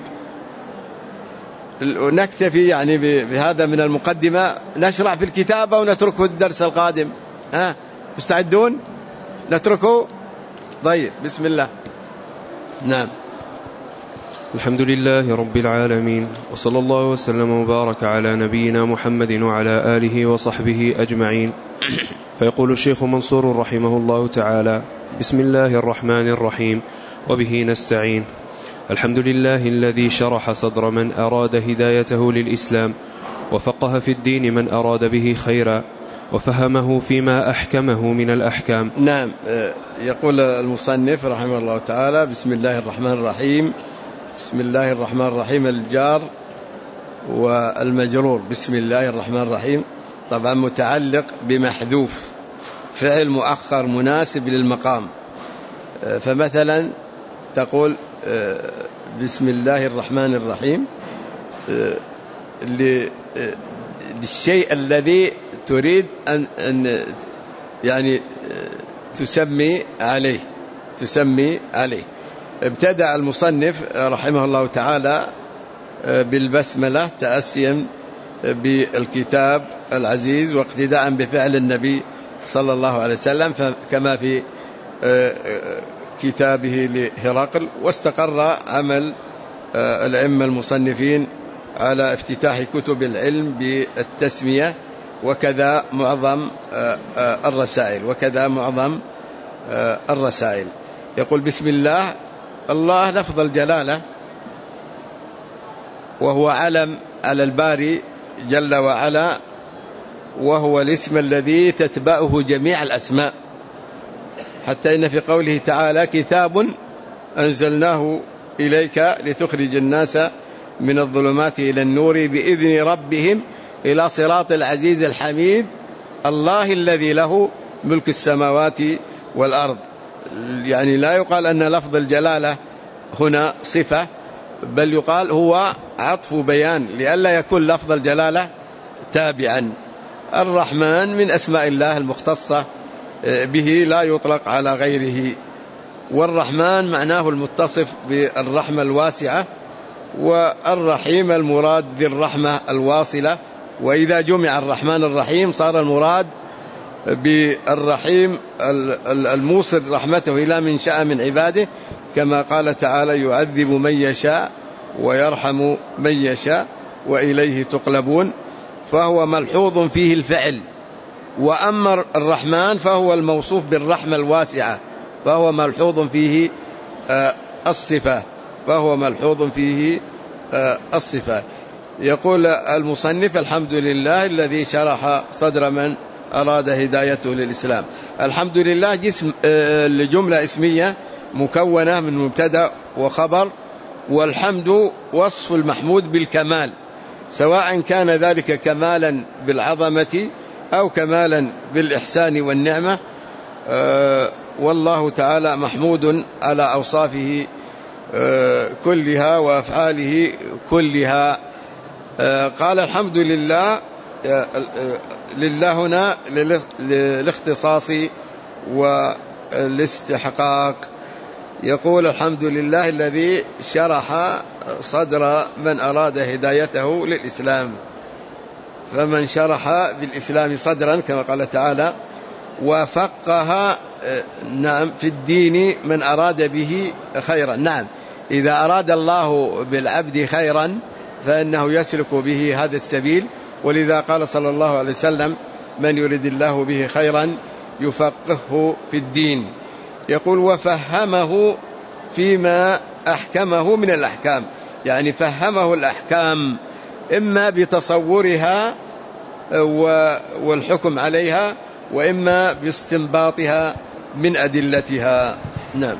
نكتفي يعني بهذا من المقدمة، نشرع في الكتاب أو نتركه الدرس القادم؟ ها مستعدون؟ نتركه؟ طيب بسم الله. نعم. الحمد لله رب العالمين، وصلى الله وسلم وبارك على نبينا محمد وعلى آله وصحبه أجمعين. فيقول الشيخ منصور رحمه الله تعالى: بسم الله الرحمن الرحيم، وبه نستعين. الحمد لله الذي شرح صدر من أراد هدايته للإسلام، وفقه في الدين من أراد به خيرا، وفهمه فيما أحكمه من الأحكام. نعم. يقول المصنف رحمه الله تعالى: بسم الله الرحمن الرحيم. بسم الله الرحمن الرحيم الجار والمجرور بسم الله الرحمن الرحيم طبعا متعلق بمحذوف، فعل مؤخر مناسب للمقام. فمثلا تقول بسم الله الرحمن الرحيم للشيء الذي تريد أن, أن يعني تسمي عليه تسمي عليه. ابتدأ المصنف رحمه الله تعالى بالبسملة تأسيا بالكتاب العزيز واقتداء بفعل النبي صلى الله عليه وسلم كما في كتابه لهرقل. واستقر عمل الأئمة المصنفين على افتتاح كتب العلم بالتسمية، وكذا معظم الرسائل وكذا معظم الرسائل. يقول بسم الله. الله لفظ الجلالة، وهو علم على الباري جل وعلا، وهو الاسم الذي تتبعه جميع الأسماء، حتى إن في قوله تعالى: كتاب أنزلناه إليك لتخرج الناس من الظلمات إلى النور بإذن ربهم إلى صراط العزيز الحميد، الله الذي له ملك السماوات والأرض. يعني لا يقال أن لفظ الجلالة هنا صفة، بل يقال هو عطف بيان لئلا يكون لفظ الجلالة تابعا. الرحمن من أسماء الله المختصة به، لا يطلق على غيره. والرحمن معناه المتصف بالرحمة الواسعة، والرحيم المراد بالرحمة الواصلة. وإذا جمع الرحمن الرحيم صار المراد بالرحيم الموصل رحمته إلى من شاء من عباده، كما قال تعالى: يعذب من يشاء ويرحم من يشاء وإليه تقلبون. فهو ملحوظ فيه الفعل. وأما الرحمن فهو الموصوف بالرحمة الواسعة، فهو ملحوظ فيه الصفة فهو ملحوظ فيه الصفة. يقول المصنف: الحمد لله الذي شرح صدر من أراد هدايته للإسلام. الحمد لله جسم لجملة اسمية مكونة من مبتدأ وخبر، والحمد وصف المحمود بالكمال، سواء كان ذلك كمالا بالعظمة أو كمالا بالإحسان والنعمة. والله تعالى محمود على أوصافه كلها وأفعاله كلها. قال الحمد لله، لله هنا للاختصاص والاستحقاق. يقول: الحمد لله الذي شرح صدر من أراد هدايته للإسلام. فمن شرح بالإسلام صدرا كما قال تعالى: وفقه نعم في الدين من أراد به خيرا. نعم، إذا أراد الله بالعبد خيرا فإنه يسلك به هذا السبيل، ولذا قال صلى الله عليه وسلم: من يريد الله به خيرا يفقهه في الدين. يقول: وفهمه فيما أحكمه من الأحكام، يعني فهمه الأحكام إما بتصورها والحكم عليها، وإما باستنباطها من أدلتها. نعم.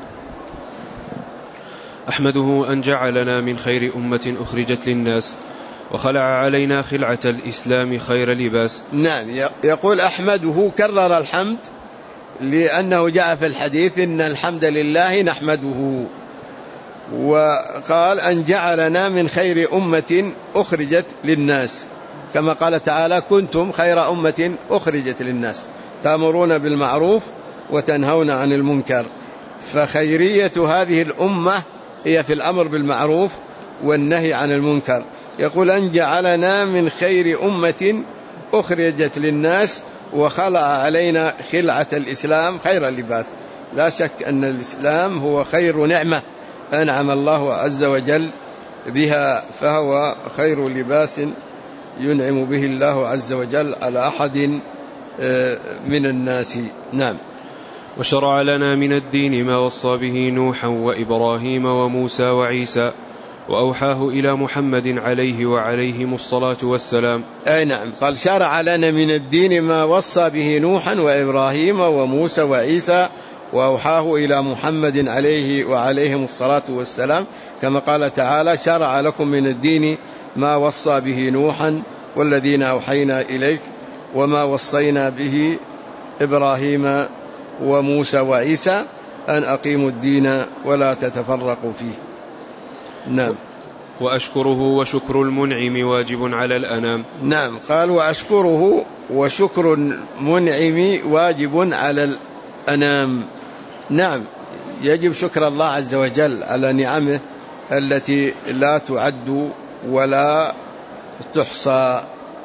أحمده أن جعلنا من خير أمة أخرجت للناس، وخلع علينا خلعة الإسلام خير لباس. نعم. يقول أحمده، كرر الحمد لأنه جاء في الحديث: إن الحمد لله نحمده. وقال: أن جعلنا من خير أمة أخرجت للناس، كما قال تعالى: كنتم خير أمة أخرجت للناس تأمرون بالمعروف وتنهون عن المنكر. فخيرية هذه الأمة هي في الأمر بالمعروف والنهي عن المنكر. يقول: أن جعلنا من خير أمة أخرجت للناس وخلع علينا خلعة الإسلام خير اللباس. لا شك أن الإسلام هو خير نعمة أنعم الله عز وجل بها فهو خير لباس ينعم به الله عز وجل على أحد من الناس. نعم. وشرع لنا من الدين ما وصى به نوحا وإبراهيم وموسى وعيسى وأوحاه إلى محمد عليه وعليهم الصلاة والسلام. أي نعم. قال شرع لنا من الدين ما وصى به نوحا وإبراهيم وموسى وعيسى وأوحاه إلى محمد عليه وعليهم الصلاة والسلام، كما قال تعالى شرع لكم من الدين ما وصى به نوحا والذين أوحينا إليك وما وصينا به إبراهيم وموسى وعيسى أن أقيموا الدين ولا تتفرقوا فيه. نعم. وأشكره وشكر المنعم واجب على الأنام. نعم. قال وأشكره وشكر المنعم واجب على الأنام. نعم، يجب شكر الله عز وجل على نعمه التي لا تعد ولا تحصى.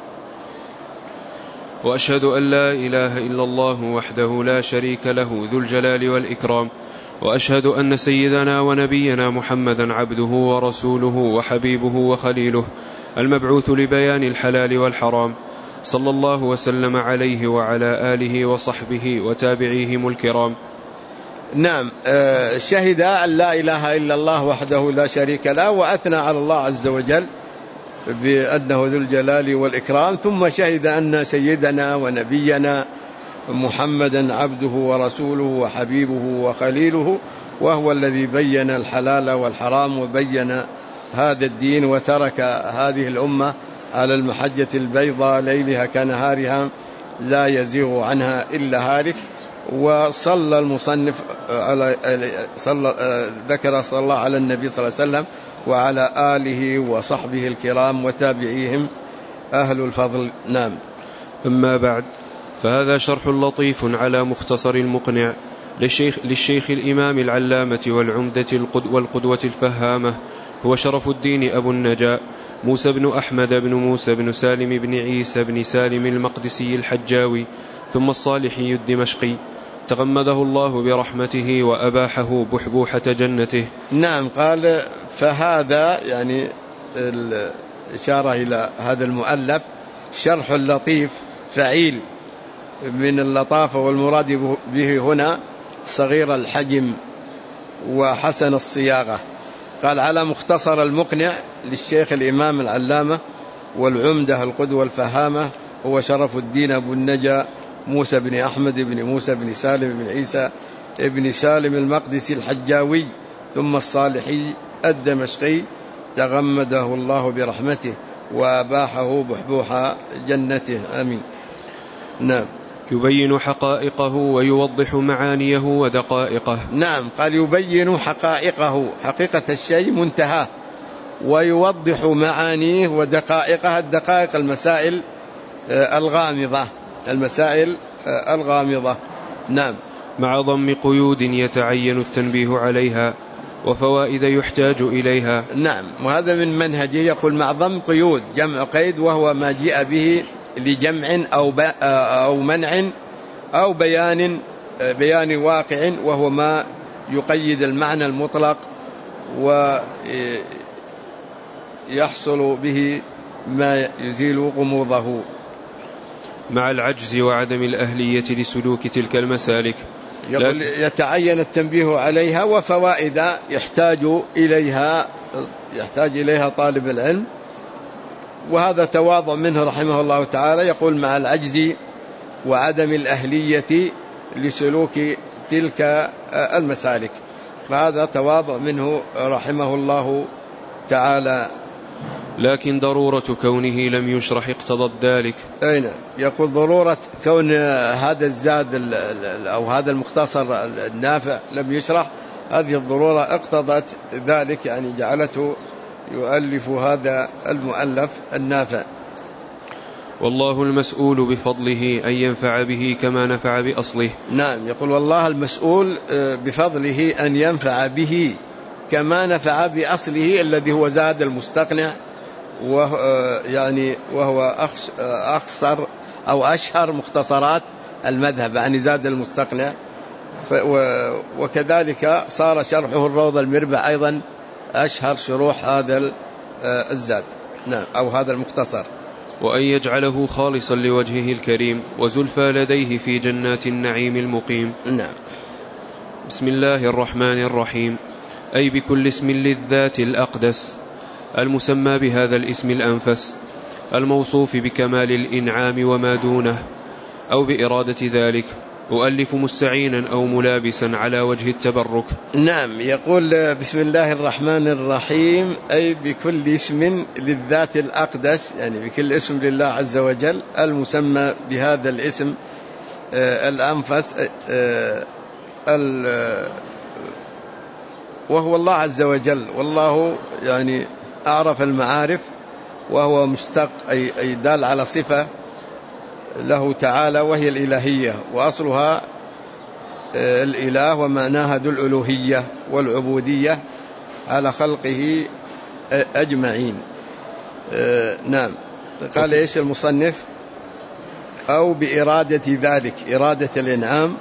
وأشهد أن لا إله إلا الله وحده لا شريك له ذو الجلال والإكرام، وأشهد أن سيدنا ونبينا محمدا عبده ورسوله وحبيبه وخليله المبعوث لبيان الحلال والحرام، صلى الله وسلم عليه وعلى آله وصحبه وتابعيهم الكرام. نعم. شهد أن لا إله إلا الله وحده لا شريك له، وأثنى على الله عز وجل بأنه ذو الجلال والإكرام، ثم شهد أن سيدنا ونبينا محمدا عبده ورسوله وحبيبه وخليله، وهو الذي بين الحلال والحرام وبين هذا الدين وترك هذه الأمة على المحجة البيضاء ليلها كنهارها لا يزيغ عنها إلا هالك. وصلى المصنف على صلى ذكر صلى الله على النبي صلى الله عليه وسلم وعلى آله وصحبه الكرام وتابعيهم أهل الفضل. نعم. أما بعد، فهذا شرح لطيف على مختصر المقنع للشيخ, للشيخ الإمام العلامة والعمدة والقدوة الفهامة، هو شرف الدين أبو النجاء موسى بن أحمد بن موسى بن سالم بن عيسى بن سالم المقدسي الحجاوي ثم الصالحي الدمشقي، تغمده الله برحمته وأباحه بحبوحة جنته. نعم. قال فهذا يعني الإشارة إلى هذا المؤلف شرح لطيف فعيل من اللطافة، والمراد به هنا صغير الحجم وحسن الصياغة. قال على مختصر المقنع للشيخ الإمام العلامة والعمدة القدوة الفهامة، هو شرف الدين أبو النجا موسى بن أحمد بن موسى بن سالم بن عيسى بن سالم المقدسي الحجاوي ثم الصالحي الدمشقي، تغمده الله برحمته وأباحه بحبوح جنته. آمين. نعم. يبين حقائقه ويوضح معانيه ودقائقه. نعم. قال يبين حقائقه، حقيقة الشيء منتهاه، ويوضح معانيه ودقائقها، الدقائق المسائل الغامضة، المسائل الغامضة. نعم. مع ضم قيود يتعين التنبيه عليها وفوائد يحتاج إليها. نعم. وهذا من منهجه، يقول مع ضم قيود، جمع قيد وهو ما جاء به لجمع أو, أو منع أو بيان بيان واقع، وهو ما يقيد المعنى المطلق ويحصل به ما يزيل غموضه. مع العجز وعدم الأهلية لسلوك تلك المسالك، يقول يتعين التنبيه عليها وفوائد يحتاج إليها يحتاج إليها طالب العلم، وهذا تواضع منه رحمه الله تعالى. يقول مع العجز وعدم الأهلية لسلوك تلك المسالك، فهذا تواضع منه رحمه الله تعالى. لكن ضرورة كونه لم يشرح اقتضت ذلك. أين يقول ضرورة كون هذا الزاد أو هذا المختصر النافع لم يشرح، هذه الضرورة اقتضت ذلك، يعني جعلته يؤلف هذا المؤلف النافع. والله المسؤول بفضله أن ينفع به كما نفع بأصله. نعم. يقول والله المسؤول بفضله أن ينفع به كما نفع بأصله الذي هو زاد المستقنع، وهو يعني وهو أخصر أو أشهر مختصرات المذهب، يعني زاد المستقنع. وكذلك صار شرحه الروض المربع أيضا أشهر شروح هذا الزاد. نعم، أو هذا المختصر. وأن يجعله خالصا لوجهه الكريم وزلفى لديه في جنات النعيم المقيم. نعم. بسم الله الرحمن الرحيم. أي بكل اسم للذات الأقدس المسمى بهذا الاسم الأنفس الموصوف بكمال الإنعام وما دونه أو بإرادة ذلك، أؤلف مستعينا أو ملابسا على وجه التبرك. نعم، يقول بسم الله الرحمن الرحيم أي بكل اسم للذات الأقدس، يعني بكل اسم لله عز وجل المسمى بهذا الاسم آه الأنفس آه آه وهو الله عز وجل. والله يعني أعرف المعارف، وهو مشتق أي, أي دال على صفة له تعالى وهي الإلهية، وأصلها الإله ومعناها ذو الألوهية والعبودية على خلقه أجمعين. نعم. قال إيش المصنف؟ أو بإرادة ذلك، إرادة الإنعام.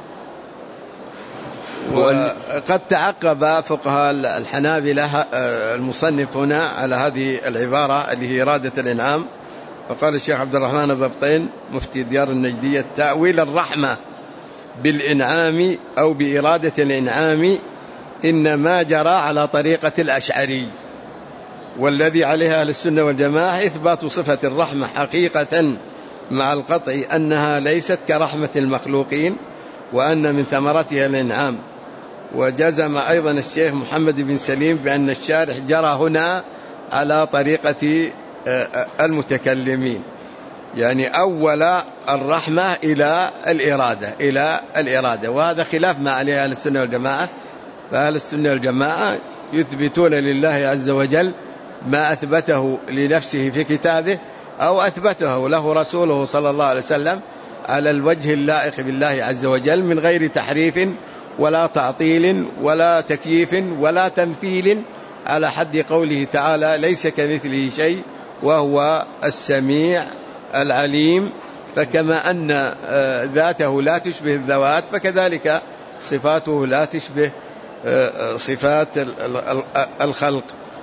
وقد تعقب فقهاء الحنابلة المصنف هنا على هذه العبارة اللي هي إرادة الإنعام، فقال الشيخ عبد الرحمن ببطين مفتي ديار النجدية: تأويل الرحمة بالإنعام أو بإرادة الإنعام إنما جرى على طريقة الأشعري، والذي عليها أهل السنة والجماعة إثبات صفة الرحمة حقيقة مع القطع أنها ليست كرحمة المخلوقين، وأن من ثمرتها الإنعام. وجزم أيضا الشيخ محمد بن سليم بأن الشارح جرى هنا على طريقة المتكلمين، يعني أول الرحمة إلى الإرادة إلى الإرادة وهذا خلاف ما عليه أهل السنة والجماعة. فأهل السنة والجماعة يثبتون لله عز وجل ما أثبته لنفسه في كتابه أو أثبته له رسوله صلى الله عليه وسلم على الوجه اللائق بالله عز وجل، من غير تحريف ولا تعطيل ولا تكييف ولا تمثيل، على حد قوله تعالى: ليس كمثله شيء وهو السميع العليم. فكما أن ذاته لا تشبه الذوات، فكذلك صفاته لا تشبه صفات الخلق.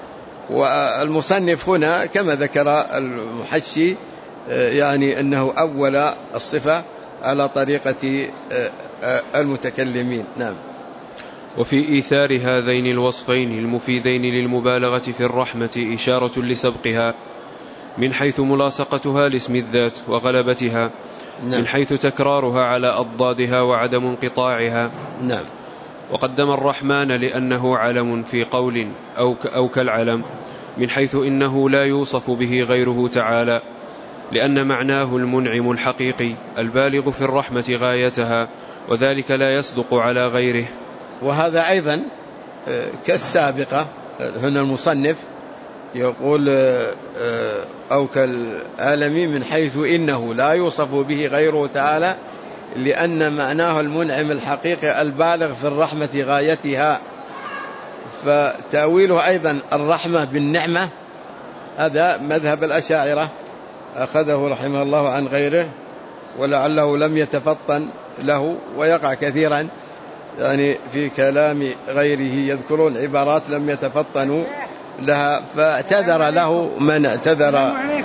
والمصنف هنا كما ذكر المحشي يعني أنه أول الصفة على طريقة المتكلمين. نعم. وفي إيثار هذين الوصفين المفيدين للمبالغة في الرحمة إشارة لسبقها من حيث ملاصقتها لاسم الذات وغلبتها. نعم. من حيث تكرارها على أضدادها وعدم انقطاعها. نعم. وقدم الرحمن لأنه علم في قول أو, أو كالعلم، من حيث إنه لا يوصف به غيره تعالى، لأن معناه المنعم الحقيقي البالغ في الرحمة غايتها، وذلك لا يصدق على غيره. وهذا أيضا كالسابقة. هنا المصنف يقول أو كالعالم من حيث إنه لا يوصف به غيره تعالى، لأن معناه المنعم الحقيقي البالغ في الرحمة غايتها. فتأويله أيضا الرحمة بالنعمة، هذا مذهب الأشاعرة أخذه رحمه الله عن غيره، ولعله لم يتفطن له، ويقع كثيرا يعني في كلام غيره يذكرون عبارات لم يتفطنوا لها، فاعتذر له من اعتذر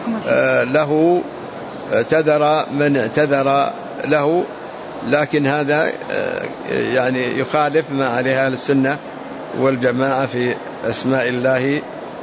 له اعتذر من اعتذر له. لكن هذا يعني يخالف ما عليه أهل السنة والجماعة في أسماء الله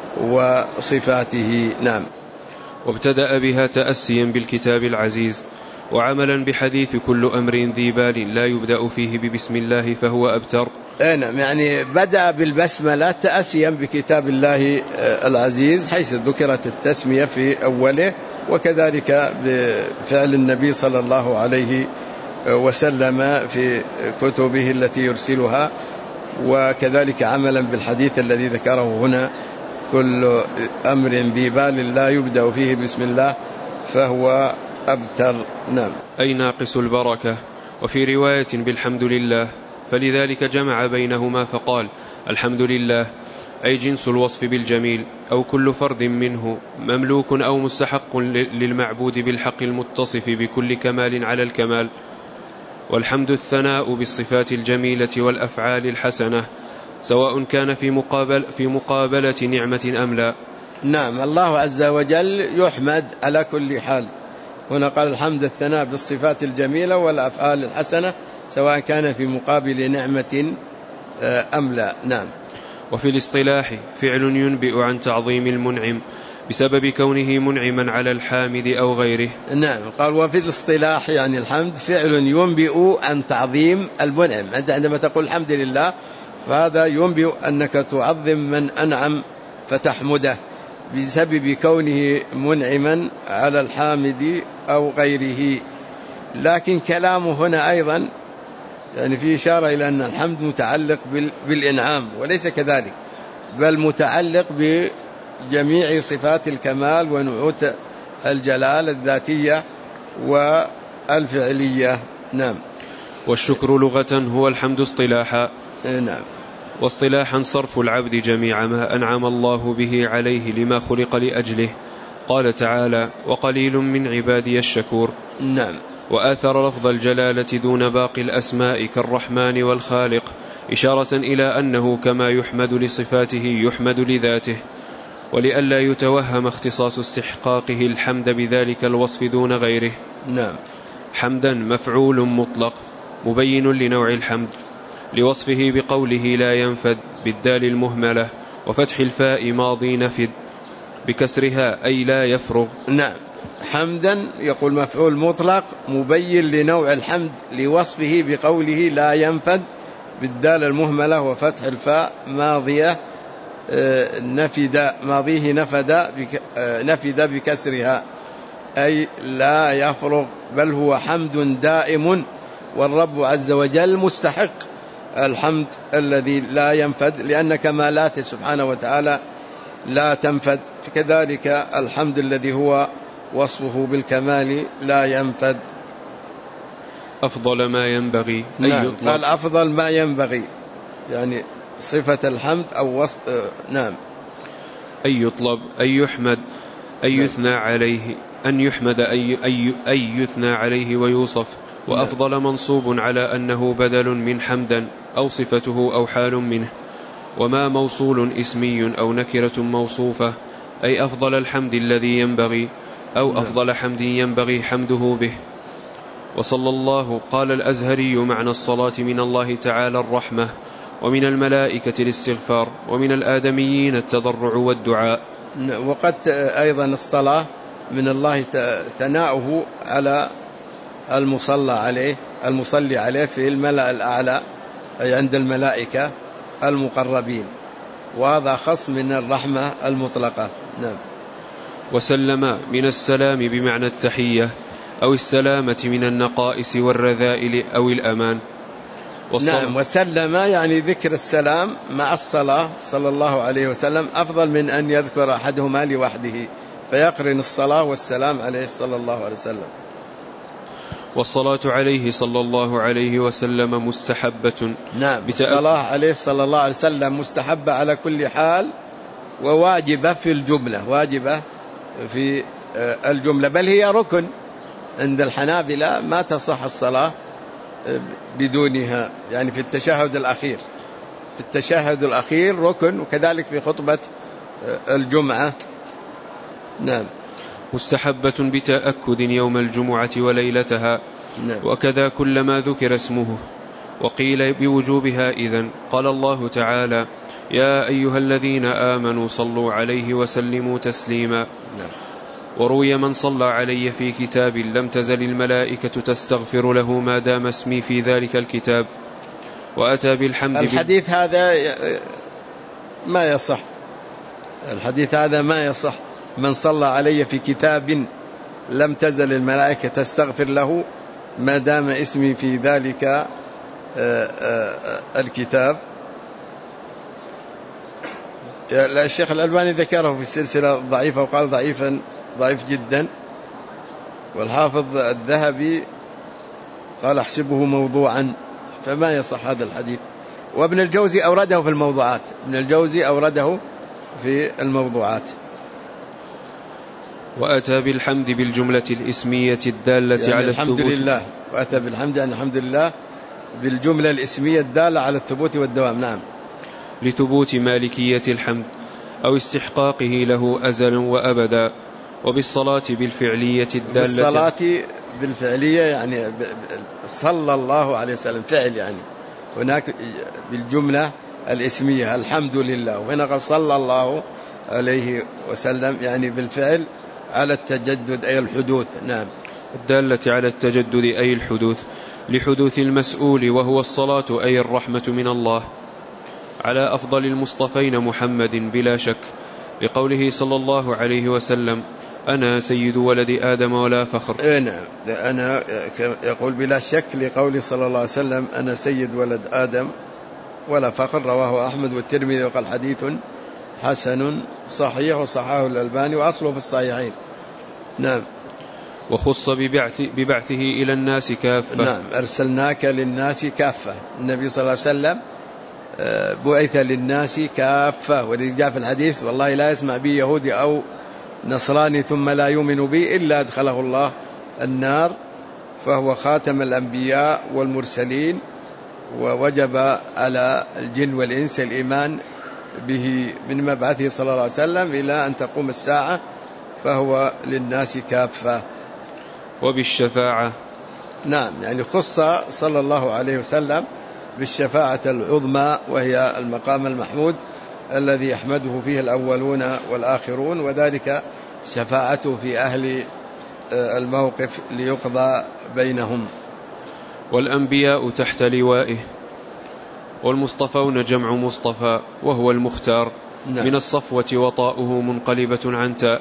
وصفاته. نعم. وابتدأ بها تأسيا بالكتاب العزيز، وعملا بحديث كل أمر ذي بال لا يبدأ فيه ببسم الله فهو أبتر. نعم، يعني بدأ بالبسملة تأسيا بكتاب الله العزيز، حيث ذكرت التسمية في أوله، وكذلك بفعل النبي صلى الله عليه وسلم في كتبه التي يرسلها، وكذلك عملا بالحديث الذي ذكره هنا: كل أمر ذي بال لا يبدأ فيه بسم الله فهو أبتر. نعم. أي ناقص البركة. وفي رواية بالحمد لله، فلذلك جمع بينهما فقال: الحمد لله أي جنس الوصف بالجميل، أو كل فرد منه مملوك أو مستحق للمعبود بالحق المتصف بكل كمال على الكمال. والحمد الثناء بالصفات الجميلة والأفعال الحسنة، سواء كان في مقابل في مقابلة نعمة أم لا. نعم، الله عز وجل يحمد على كل حال. هنا قال الحمد الثناء بالصفات الجميلة والأفعال الحسنة سواء كان في مقابل نعمة أم لا. نعم. وفي الاصطلاح فعل ينبئ عن تعظيم المنعم بسبب كونه منعما على الحامد أو غيره. نعم، قال وفي الاصطلاح يعني الحمد فعل ينبئ عن تعظيم المنعم. أنت عندما تقول الحمد لله فهذا ينبئ أنك تعظم من أنعم فتحمده بسبب كونه منعما على الحامد أو غيره. لكن كلامه هنا أيضا يعني في إشارة إلى أن الحمد متعلق بالإنعام، وليس كذلك، بل متعلق بجميع صفات الكمال ونعوت الجلال الذاتية والفعلية. نعم. والشكر لغة هو الحمد اصطلاحا. نعم. واصطلاحا صرف العبد جميع ما أنعم الله به عليه لما خلق لأجله. قال تعالى وقليل من عبادي الشكور. نعم. وآثر لفظ الجلالة دون باقي الأسماء كالرحمن والخالق إشارة إلى أنه كما يحمد لصفاته يحمد لذاته، ولئلا يتوهم اختصاص استحقاقه الحمد بذلك الوصف دون غيره. نعم. حمدا مفعول مطلق مبين لنوع الحمد لوصفه بقوله لا ينفد بالدال المهملة وفتح الفاء ماضي نفد بكسرها أي لا يفرغ. نعم. حمدا يقول مفعول مطلق مبين لنوع الحمد لوصفه بقوله لا ينفد بالدال المهملة وفتح الفاء ماضية نفد ماضيه نفد نفد بكسرها أي لا يفرغ، بل هو حمد دائم، والرب عز وجل مستحق الحمد الذي لا ينفد لأن كمالاته سبحانه وتعالى لا تنفد، فكذلك الحمد الذي هو وصفه بالكمال لا ينفد. أفضل ما ينبغي أن نعم. يطلب. قال أفضل ما ينبغي يعني صفة الحمد أو وصف. نعم. أن يطلب أن يحمد أن يثنى عليه أن يحمد أن يثنى عليه ويوصف. وأفضل منصوب على أنه بدل من حمدا أو صفته أو حال منه، وما موصول اسمي أو نكرة موصوفة أي أفضل الحمد الذي ينبغي أو أفضل حمد ينبغي حمده به. وصلى الله قال الأزهري معنى الصلاة من الله تعالى الرحمة، ومن الملائكة الاستغفار، ومن الآدميين التضرع والدعاء. وقد أيضا الصلاة من الله ثناؤه على المصلى عليه المصلي عليه في الملأ الأعلى أي عند الملائكة المقربين، وهذا خص من الرحمة المطلقة. نعم. وسلم من السلام بمعنى التحية أو السلامة من النقائص والرذائل أو الأمان. نعم. وسلم يعني ذكر السلام مع الصلاة صلى الله عليه وسلم أفضل من أن يذكر أحدهما لوحده، فيقرن الصلاة والسلام عليه صلى الله عليه وسلم. والصلاة عليه صلى الله عليه وسلم مستحبة. نعم. الصلاة عليه صلى الله عليه وسلم مستحبة على كل حال، وواجبة في الجملة، واجبة في الجملة، بل هي ركن عند الحنابلة، ما تصح الصلاة بدونها، يعني في التشهد الأخير في التشهد الأخير ركن، وكذلك في خطبة الجمعة. نعم. مستحبة بتأكد يوم الجمعة وليلتها. نعم. وكذا كلما ذكر اسمه. وقيل بوجوبها إذن قال الله تعالى يا أيها الذين آمنوا صلوا عليه وسلموا تسليما. نعم. وروي من صلى علي في كتاب لم تزل الملائكة تستغفر له ما دام اسمي في ذلك الكتاب. وأتى بالحمد. الحديث هذا ما يصح، الحديث هذا ما يصح. من صلى علي في كتاب لم تزل الملائكة تستغفر له ما دام اسمي في ذلك الكتاب. الشيخ الألباني ذكره في السلسلة ضعيفة وقال ضعيفا ضعيف جدا، والحافظ الذهبي قال احسبه موضوعا، فما يصح هذا الحديث. وابن الجوزي أورده في الموضوعات ابن الجوزي أورده في الموضوعات. وأتى بالحمد بالجملة الإسمية الدالة يعني على الحمد الثبوت. لله. وأتى بالحمد يعني الحمد لله بالجملة الإسمية الدالة على الثبوت والدوام. نعم. لثبوت مالكية الحمد أو استحقاقه له أزلا وأبدا، وبالصلاة بالفعلية الدالة بالصلاة بالفعلية يعني صلى الله عليه وسلم فعل، يعني هناك بالجملة الاسمية الحمد لله، وهنا قال صلى الله عليه وسلم يعني بالفعل على التجدد أي الحدوث. نعم. الدالة على التجدد أي الحدوث، لحدوث المسؤول وهو الصلاة أي الرحمة من الله على أفضل المصطفين محمد بلا شك، لقوله صلى الله عليه وسلم أنا سيد ولد آدم ولا فخر. إيه نعم، أنا يقول بلا شك لقوله صلى الله عليه وسلم أنا سيد ولد آدم ولا فخر، رواه أحمد والترمذي وقال حديث حسن صحيح وصححه الألباني وأصله في الصحيحين. نعم. وخص ببعث ببعثه إلى الناس كافة. نعم، أرسلناك للناس كافة، النبي صلى الله عليه وسلم بعث للناس كافة، ولذلك جاء في الحديث والله لا يسمع بي يهودي أو نصراني ثم لا يؤمن بي إلا أدخله الله النار، فهو خاتم الأنبياء والمرسلين، ووجب على الجن والإنس الإيمان به من مبعثه صلى الله عليه وسلم إلى أن تقوم الساعة، فهو للناس كافة. وبالشفاعة. نعم، يعني خص صلى الله عليه وسلم بالشفاعة العظمى، وهي المقام المحمود الذي يحمده فيه الأولون والآخرون، وذلك شفاعته في أهل الموقف ليقضى بينهم. والأنبياء تحت لوائه، والمصطفون جمع مصطفى وهو المختار. نعم. من الصفوة وطاؤه منقلبة عن تاء.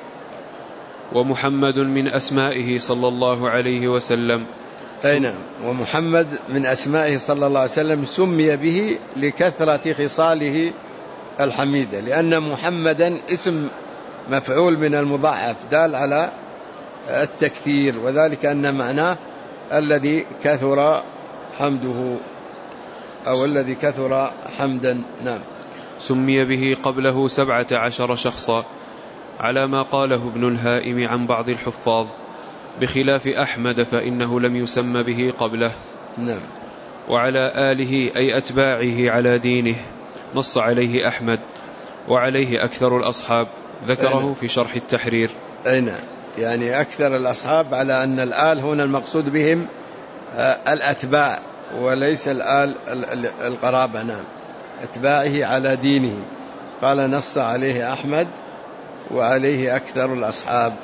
ومحمد من أسمائه صلى الله عليه وسلم. أي نعم، ومحمد من أسمائه صلى الله عليه وسلم سمي به لكثرة خصاله الحميدة، لأن محمدا اسم مفعول من المضاعف دال على التكثير، وذلك أن معناه الذي كثر حمده أو الذي كثر حمدا. نعم. سمي به قبله سبعة عشر شخصا على ما قاله ابن الهائم عن بعض الحفاظ، بخلاف أحمد فإنه لم يسمى به قبله. نعم. وعلى آله أي أتباعه على دينه نص عليه أحمد، وعليه أكثر الأصحاب ذكره أين؟ في شرح التحرير. أين يعني أكثر الأصحاب على أن الآل هنا المقصود بهم الأتباع وليس الآل القرابة. نعم، أتباعه على دينه، قال نص عليه أحمد وعليه أكثر الأصحاب.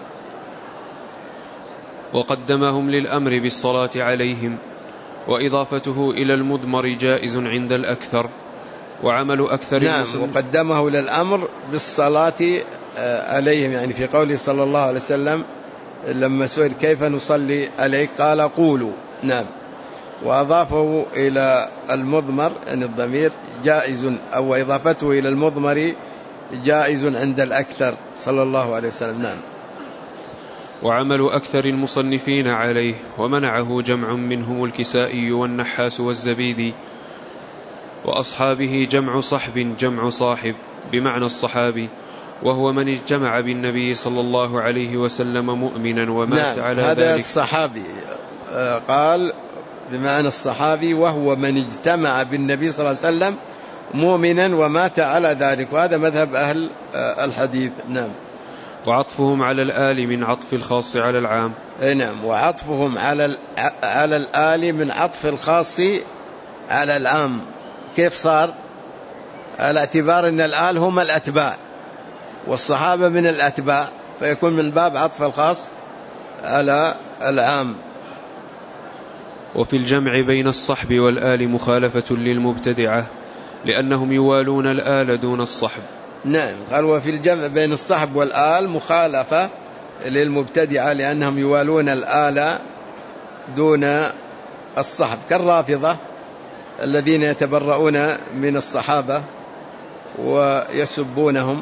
وقدمهم للأمر بالصلاة عليهم، وإضافته إلى المضمر جائز عند الأكثر، وعمل أكثر. نعم، وقدمه للأمر بالصلاة عليهم، يعني في قوله صلى الله عليه وسلم لما سئل كيف نصلي عليك قال قولوا. نعم. وأضافه إلى المضمر يعني الضمير جائز، أو إضافته إلى المضمر جائز عند الأكثر صلى الله عليه وسلم. نعم. وعمل أكثر المصنفين عليه، ومنعه جمع منهم الكسائي والنحاس والزبيدي. وأصحابه جمع صحب جمع صاحب بمعنى الصحابي، وهو من اجتمع بالنبي صلى الله عليه وسلم مؤمنا ومات. نعم، على هذا ذلك. الصحابي قال بمعنى الصحابي وهو من اجتمع بالنبي صلى الله عليه وسلم مؤمنا ومات على ذلك، وهذا مذهب أهل الحديث. نعم. وعطفهم على الآل من عطف الخاص على العام. أي نعم، وعطفهم على على الآل من عطف الخاص على العام. كيف صار؟ على اعتبار أن الآل هم الأتباع والصحابة من الأتباع، فيكون من باب عطف الخاص على العام. وفي الجمع بين الصحب والآل مخالفة للمبتدعة، لأنهم يوالون الآل دون الصحب. نعم، قال وفي الجمع بين الصحب والآل مخالفة للمبتدعة، لأنهم يوالون الآل دون الصحب، كالرافضة الذين يتبرؤون من الصحابة ويسبونهم.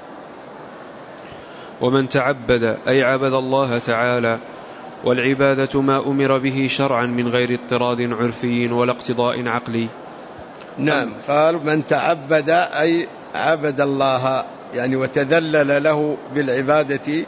ومن تعبد أي عبد الله تعالى، والعبادة ما أمر به شرعا من غير اضطراد عرفي ولا اقتضاء عقلي. نعم، قال من تعبد أي عبد الله، يعني وتذلل له بالعبادة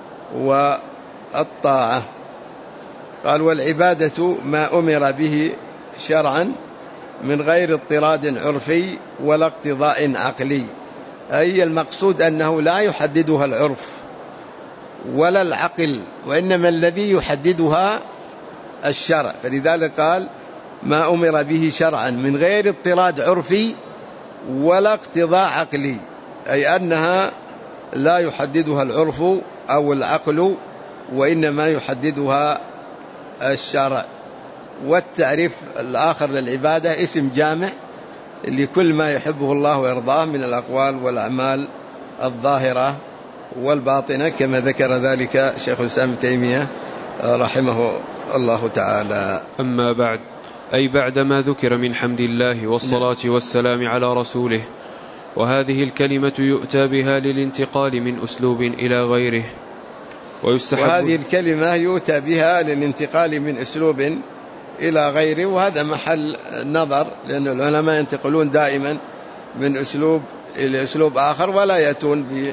والطاعة. قال والعبادة ما أمر به شرعا من غير اضطراد عرفي ولا اقتضاء عقلي. أي المقصود أنه لا يحددها العرف ولا العقل، وإنما الذي يحددها الشرع. فلذلك قال ما أمر به شرعا من غير اضطراد عرفي ولا اقتضاء عقلي، أي أنها لا يحددها العرف أو العقل، وإنما يحددها الشرع. والتعريف الآخر للعبادة اسم جامع لكل ما يحبه الله ويرضاه من الأقوال والأعمال الظاهرة والباطنة، كما ذكر ذلك شيخ الإسلام ابن تيمية رحمه الله تعالى. أما بعد، أي بعد ما ذكر من حمد الله والصلاة والسلام على رسوله، وهذه الكلمة يؤتى بها للانتقال من أسلوب إلى غيره، ويستحب وهذه الكلمة يؤتى بها للانتقال من أسلوب إلى غيره، وهذا محل نظر، لأن العلماء ينتقلون دائما من أسلوب إلى أسلوب آخر ولا يأتون ب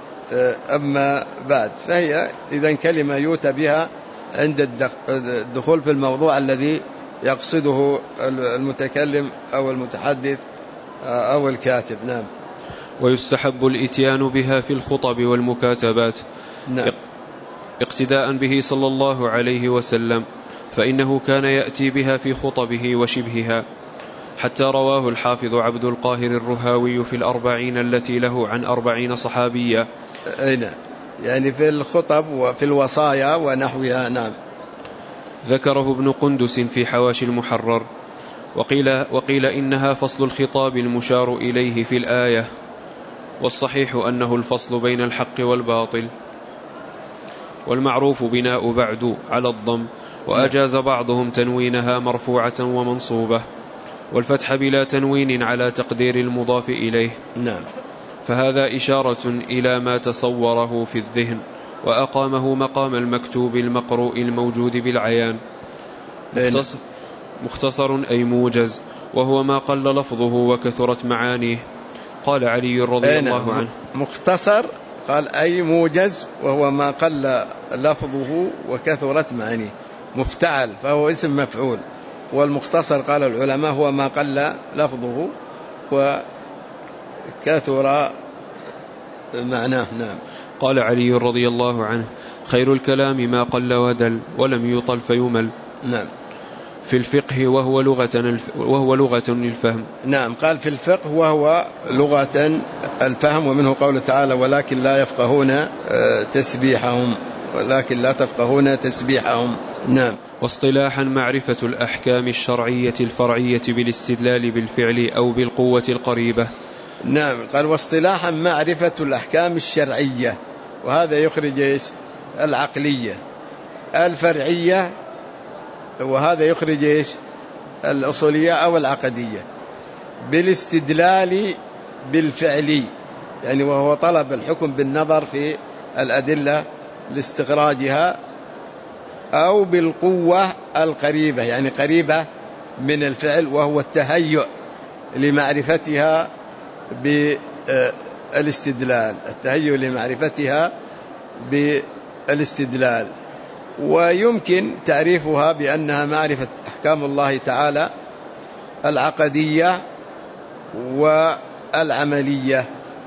أما بعد. فهي إذن كلمة يؤتى بها عند الدخول في الموضوع الذي يقصده المتكلم أو المتحدث أو الكاتب. نعم. ويستحب الإتيان بها في الخطب والمكاتبات، نعم، اقتداء به صلى الله عليه وسلم، فإنه كان يأتي بها في خطبه وشبهها، حتى رواه الحافظ عبد القاهر الرهاوي في الأربعين التي له عن أربعين صحابية. أين يعني في الخطب وفي الوصايا ونحوها. نعم. ذكره ابن قندس في حواشي المحرر. وقيل, وقيل إنها فصل الخطاب المشار إليه في الآية، والصحيح أنه الفصل بين الحق والباطل. والمعروف بناء بعد على الضم، وأجاز بعضهم تنوينها مرفوعة ومنصوبة، والفتح بلا تنوين على تقدير المضاف إليه. نعم. فهذا إشارة إلى ما تصوره في الذهن وأقامه مقام المكتوب المقروء الموجود بالعيان. مختصر, مختصر أي موجز، وهو ما قل لفظه وكثرت معانيه. قال علي رضي الله عنه مختصر، قال أي موجز، وهو ما قل لفظه وكثرت معانيه. مفتعل فهو اسم مفعول، والمختصر قال العلماء هو ما قل لفظه وكثر معناه. نعم. قال علي رضي الله عنه خير الكلام ما قل ودل ولم يطل فيمل. نعم. في الفقه وهو لغة وهو لغة الفهم. نعم. قال في الفقه وهو لغة الفهم، ومنه قوله تعالى ولكن لا يفقهون تسبيحهم ولكن لا تفقهون تسبيحهم. نعم. واصطلاحا معرفة الأحكام الشرعية الفرعية بالاستدلال بالفعل أو بالقوة القريبة. نعم. قال واصطلاحا معرفة الأحكام الشرعية، وهذا يخرج العقلية الفرعية، وهذا يخرج الأصولية أو العقدية، بالاستدلال بالفعل، يعني وهو طلب الحكم بالنظر في الأدلة لاستخراجها، أو بالقوة القريبة، يعني قريبة من الفعل، وهو التهيؤ لمعرفتها بالاستدلال، التهيؤ لمعرفتها بالاستدلال. ويمكن تعريفها بأنها معرفة أحكام الله تعالى العقدية والعملية.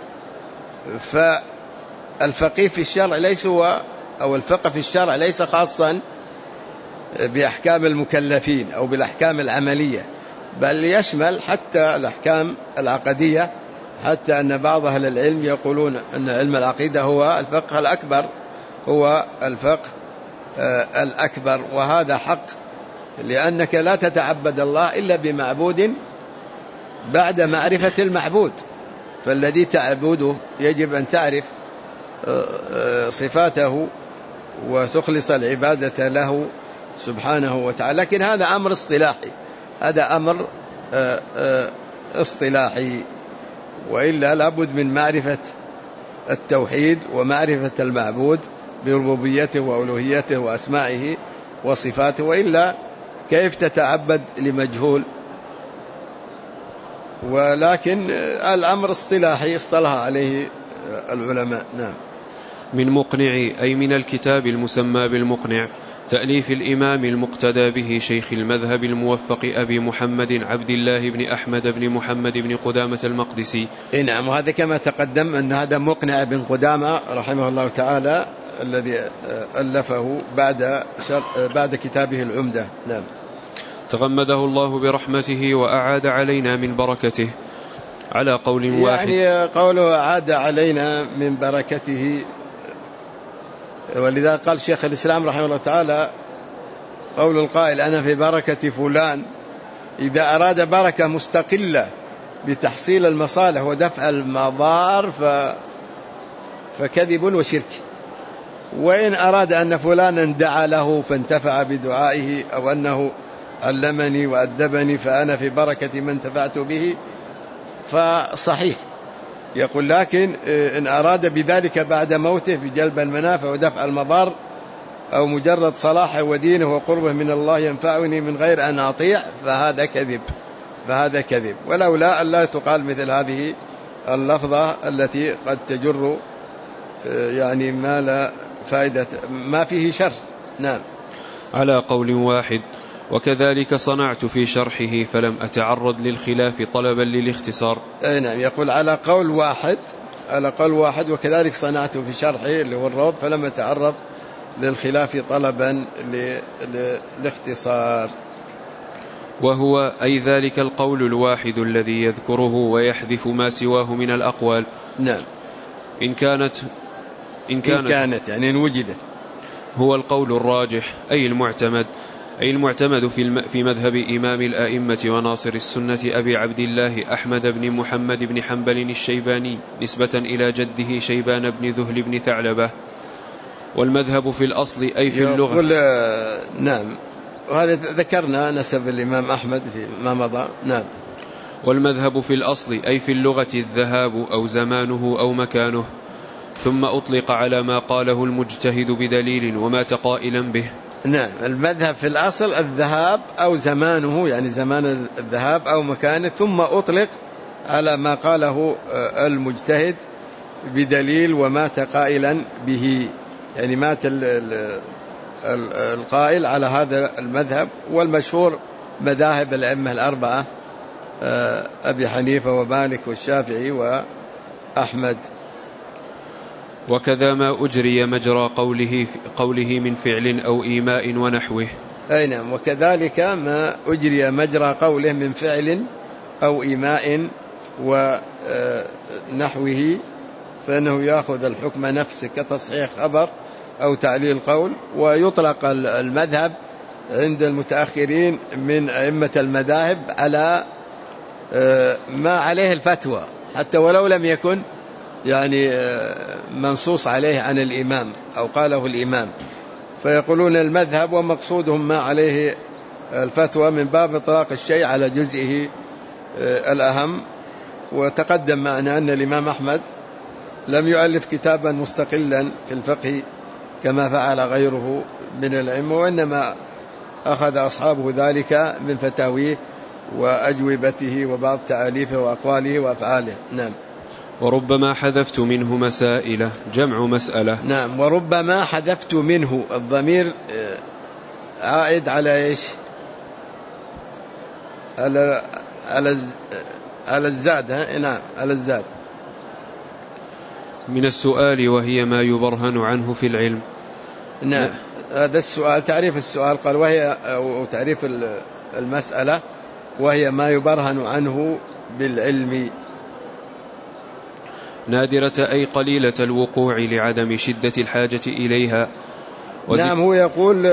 فالفقيه في الشرع ليس هو أو الفقه في الشرع ليس خاصا بأحكام المكلفين أو بالأحكام العملية، بل يشمل حتى الأحكام العقدية، حتى أن بعض أهل العلم يقولون أن علم العقيدة هو الفقه الأكبر، هو الفقه الأكبر. وهذا حق، لأنك لا تتعبد الله إلا بمعبود بعد معرفة المعبود، فالذي تعبده يجب أن تعرف صفاته وتخلص العبادة له سبحانه وتعالى. لكن هذا أمر اصطلاحي، هذا أمر اصطلاحي، وإلا لابد من معرفة التوحيد ومعرفة المعبود بربوبيته وألوهيته وأسمائه وصفاته، وإلا كيف تتعبد لمجهول؟ ولكن الأمر اصطلاحي اصطلح عليه العلماء. نعم. من مقنع أي من الكتاب المسمى بالمقنع، تأليف الإمام المقتدى به شيخ المذهب الموفق أبي محمد عبد الله بن أحمد بن محمد بن قدامة المقدسي. نعم، وهذا كما تقدم أن هذا مقنع بن قدامة رحمه الله تعالى الذي ألفه بعد, بعد كتابه العمدة. نعم. تغمده الله برحمته وأعاد علينا من بركته. على قول واحد، يعني قوله أعاد علينا من بركته، ولذا قال شيخ الإسلام رحمه الله تعالى قول القائل أنا في بركة فلان، إذا أراد بركة مستقلة بتحصيل المصالح ودفع المضار ف... فكذب وشرك. وإن أراد أن فلانا دعا له فانتفع بدعائه، أو أنه علمني وأدبني فأنا في بركة من انتفعت به، فصحيح. يقول لكن إن أراد بذلك بعد موته بجلب المنافع ودفع المضار، أو مجرد صلاحه ودينه وقربه من الله ينفعني من غير أن أطيع، فهذا كذب، فهذا كذب. ولولا أن لا تقال مثل هذه اللفظة التي قد تجر يعني ما لا فائدة، ما فيه شر. نعم. على قول واحد، وكذلك صنعت في شرحه فلم أتعرض للخلاف طلبا للاختصار. أي نعم، يقول على قول واحد، على قول واحد وكذلك صنعت في شرحه اللي هو الروض فلم أتعرض للخلاف طلبا للاختصار. وهو أي ذلك القول الواحد الذي يذكره ويحذف ما سواه من الأقوال. نعم. إن كانت إن كانت, إن كانت يعني إن وجدت، هو القول الراجح أي المعتمد، أي المعتمد في, في مذهب إمام الآئمة وناصر السنة أبي عبد الله أحمد بن محمد بن حنبل الشيباني نسبة إلى جده شيبان بن ذهل بن ثعلبة. والمذهب في الأصل أي في اللغة. نعم، وهذا ذكرنا نسب الإمام أحمد في ما مضى. نعم. والمذهب في الأصل أي في اللغة الذهاب أو زمانه أو مكانه، ثم أطلق على ما قاله المجتهد بدليل ومات قائلا به. نعم، المذهب في الأصل الذهاب أو زمانه، يعني زمان الذهاب أو مكانه، ثم أطلق على ما قاله المجتهد بدليل ومات قائلا به، يعني مات القائل على هذا المذهب. والمشهور مذاهب الأئمة الأربعة أبي حنيفة ومالك والشافعي وأحمد. وكذا ما أجري مجرى قوله, قوله من فعل أو إيماء ونحوه. أي نعم، وكذلك ما أجري مجرى قوله من فعل أو إيماء ونحوه، فإنه يأخذ الحكم نفسه كتصحيح خبر أو تعليل قول. ويطلق المذهب عند المتأخرين من أئمة المذاهب على ما عليه الفتوى، حتى ولو لم يكن يعني منصوص عليه عن الإمام أو قاله الإمام، فيقولون المذهب ومقصودهم ما عليه الفتوى من باب إطلاق الشيء على جزئه الأهم. وتقدم معنا أن الإمام أحمد لم يؤلف كتابا مستقلا في الفقه كما فعل غيره من الأئمة، وإنما أخذ أصحابه ذلك من فتاويه وأجوبته وبعض تعاليفه وأقواله وأفعاله. نعم. وربما حذفت منه مسائل، جمع مسألة. نعم، وربما حذفت منه، الضمير عائد على إيش؟ على على على الزاد. ها؟ نعم، على الزاد. من السؤال وهي ما يبرهن عنه في العلم. نعم، هذا السؤال تعريف السؤال قال وهي، أو تعريف المسألة وهي ما يبرهن عنه بالعلم. نادرة أي قليلة الوقوع لعدم شدة الحاجة إليها. نعم، هو يقول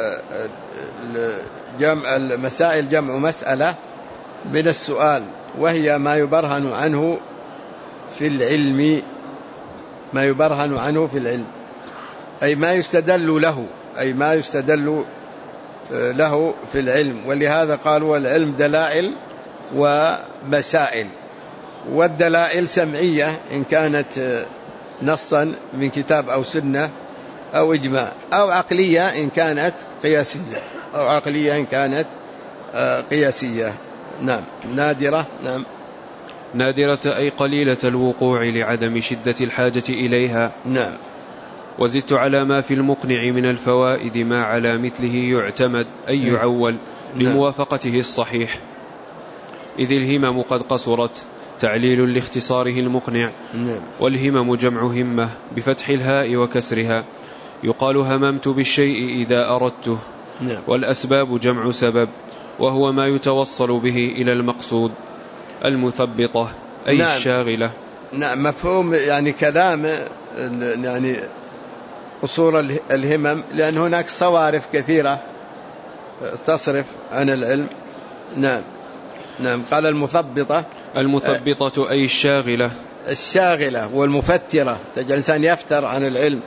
جمع المسائل جمع مسألة من السؤال، وهي ما يبرهن عنه في العلم، ما يبرهن عنه في العلم أي ما يستدل له، أي ما يستدل له في العلم. ولهذا قالوا العلم دلائل ومسائل، والدلائل سمعية إن كانت نصا من كتاب أو سنة أو إجماع، أو عقلية إن كانت قياسية، أو عقلية إن كانت قياسية. نعم، نادرة. نعم، نادرة أي قليلة الوقوع لعدم شدة الحاجة إليها. نعم. وزدت على ما في المقنع من الفوائد ما على مثله يعتمد أي يعول لموافقته الصحيح، إذ الهمم قد قصرت تعليل لاختصاره المقنع. والهمم جمع همة بفتح الهاء وكسرها، يقال هممت بالشيء إذا أردته. والأسباب جمع سبب، وهو ما يتوصل به إلى المقصود. المثبطة أي نعم. الشاغلة. نعم مفهوم يعني كلام يعني قصور الهمم، لأن هناك صوارف كثيرة تصرف عن العلم. نعم نعم قال المثبطة. المثبطة أي الشاغلة. الشاغلة والمفترة، تجعل الإنسان يفتر عن العلم.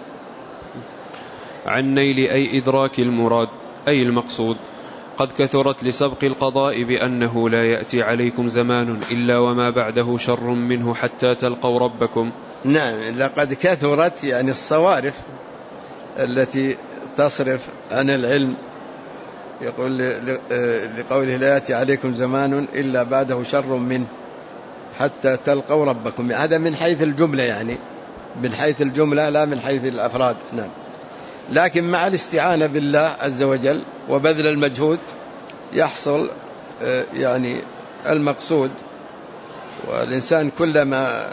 عن نيل أي إدراك المراد أي المقصود. قد كثرت لسبق القضاء بأنه لا يأتي عليكم زمان إلا وما بعده شر منه حتى تلقوا ربكم. نعم لقد كثرت يعني الصوارف التي تصرف عن العلم. يقول لقوله لا يأتي عليكم زمان إلا بعده شر منه حتى تلقوا ربكم. هذا من حيث الجملة، يعني من حيث الجملة لا من حيث الأفراد. نعم لكن مع الاستعانة بالله عز وجل وبذل المجهود يحصل يعني المقصود. والإنسان كلما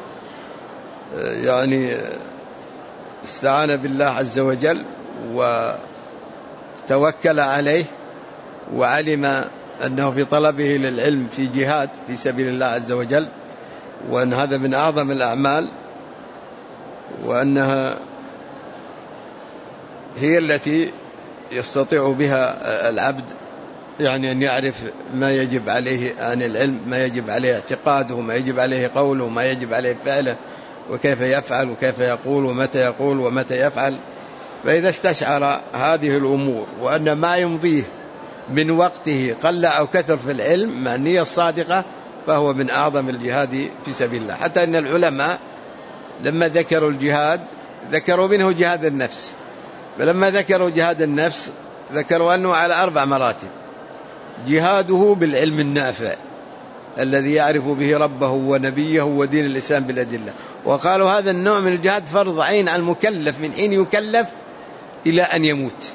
يعني استعان بالله عز وجل وتوكل عليه وعلم أنه في طلبه للعلم في جهاد في سبيل الله عز وجل، وأن هذا من أعظم الأعمال، وأنها هي التي يستطيع بها العبد يعني أن يعرف ما يجب عليه عن العلم، ما يجب عليه اعتقاده، ما يجب عليه قوله، ما يجب عليه فعله، وكيف يفعل وكيف يقول ومتى يقول ومتى يفعل. فإذا استشعر هذه الأمور وأن ما يمضيه من وقته قل أو كثر في العلم مع النية الصادقة، فهو من أعظم الجهاد في سبيل الله. حتى أن العلماء لما ذكروا الجهاد ذكروا منه جهاد النفس، فلما ذكروا جهاد النفس ذكروا أنه على أربع مراتب: جهاده بالعلم النافع الذي يعرف به ربه ونبيه ودين الإسلام بالأدلة، وقالوا هذا النوع من الجهاد فرض عين على المكلف من حين يكلف إلى أن يموت.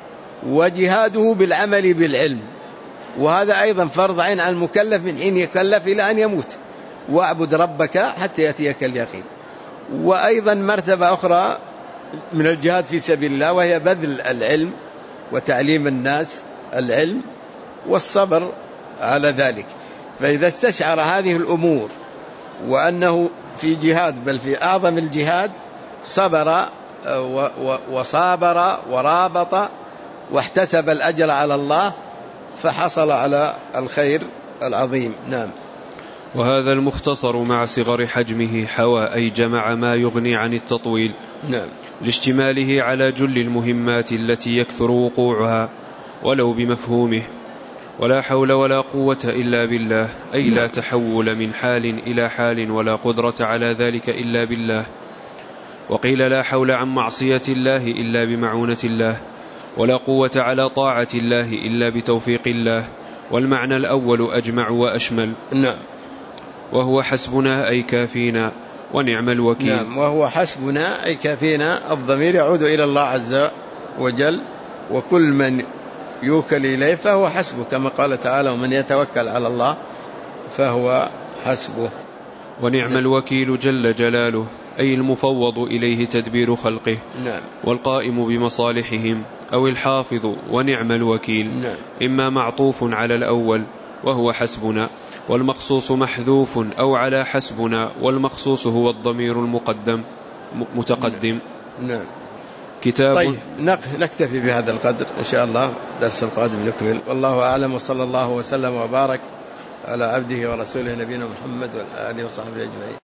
وجهاده بالعمل بالعلم، وهذا أيضا فرض عين على المكلف من حين يكلف إلى أن يموت. واعبد ربك حتى يأتيك اليقين. وأيضا مرتبة أخرى من الجهاد في سبيل الله وهي بذل العلم وتعليم الناس العلم والصبر على ذلك. فإذا استشعر هذه الأمور وأنه في جهاد بل في أعظم الجهاد صبر وصابر ورابط واحتسب الأجر على الله، فحصل على الخير العظيم. نعم. وهذا المختصر مع صغر حجمه حوى أي جمع ما يغني عن التطويل. نعم. لاشتماله على جل المهمات التي يكثر وقوعها ولو بمفهومه. ولا حول ولا قوة إلا بالله أي لا تحول من حال إلى حال ولا قدرة على ذلك إلا بالله. وقيل لا حول عن معصية الله إلا بمعونة الله، ولا قوة على طاعة الله إلا بتوفيق الله. والمعنى الأول أجمع وأشمل. نعم. وهو حسبنا أي كافينا ونعم الوكيل. نعم. وهو حسبنا أي كافينا، الضمير يعود إلى الله عز وجل، وكل من يوكل إليه فهو حسبه، كما قال تعالى: ومن يتوكل على الله فهو حسبه. ونعم الوكيل جل جلاله أي المفوض إليه تدبير خلقه. نعم. والقائم بمصالحهم أو الحافظ. ونعم الوكيل. نعم. إما معطوف على الأول وهو حسبنا، والمخصوص محذوف أو على حسبنا، والمخصوص هو الضمير المقدم متقدم. نعم. كتاب. طيب نكتفي بهذا القدر إن شاء الله، درس القادم نكمل. والله أعلم، وصلى الله وسلم وبارك على عبده ورسوله نبينا محمد وآله وصحبه أجمعين.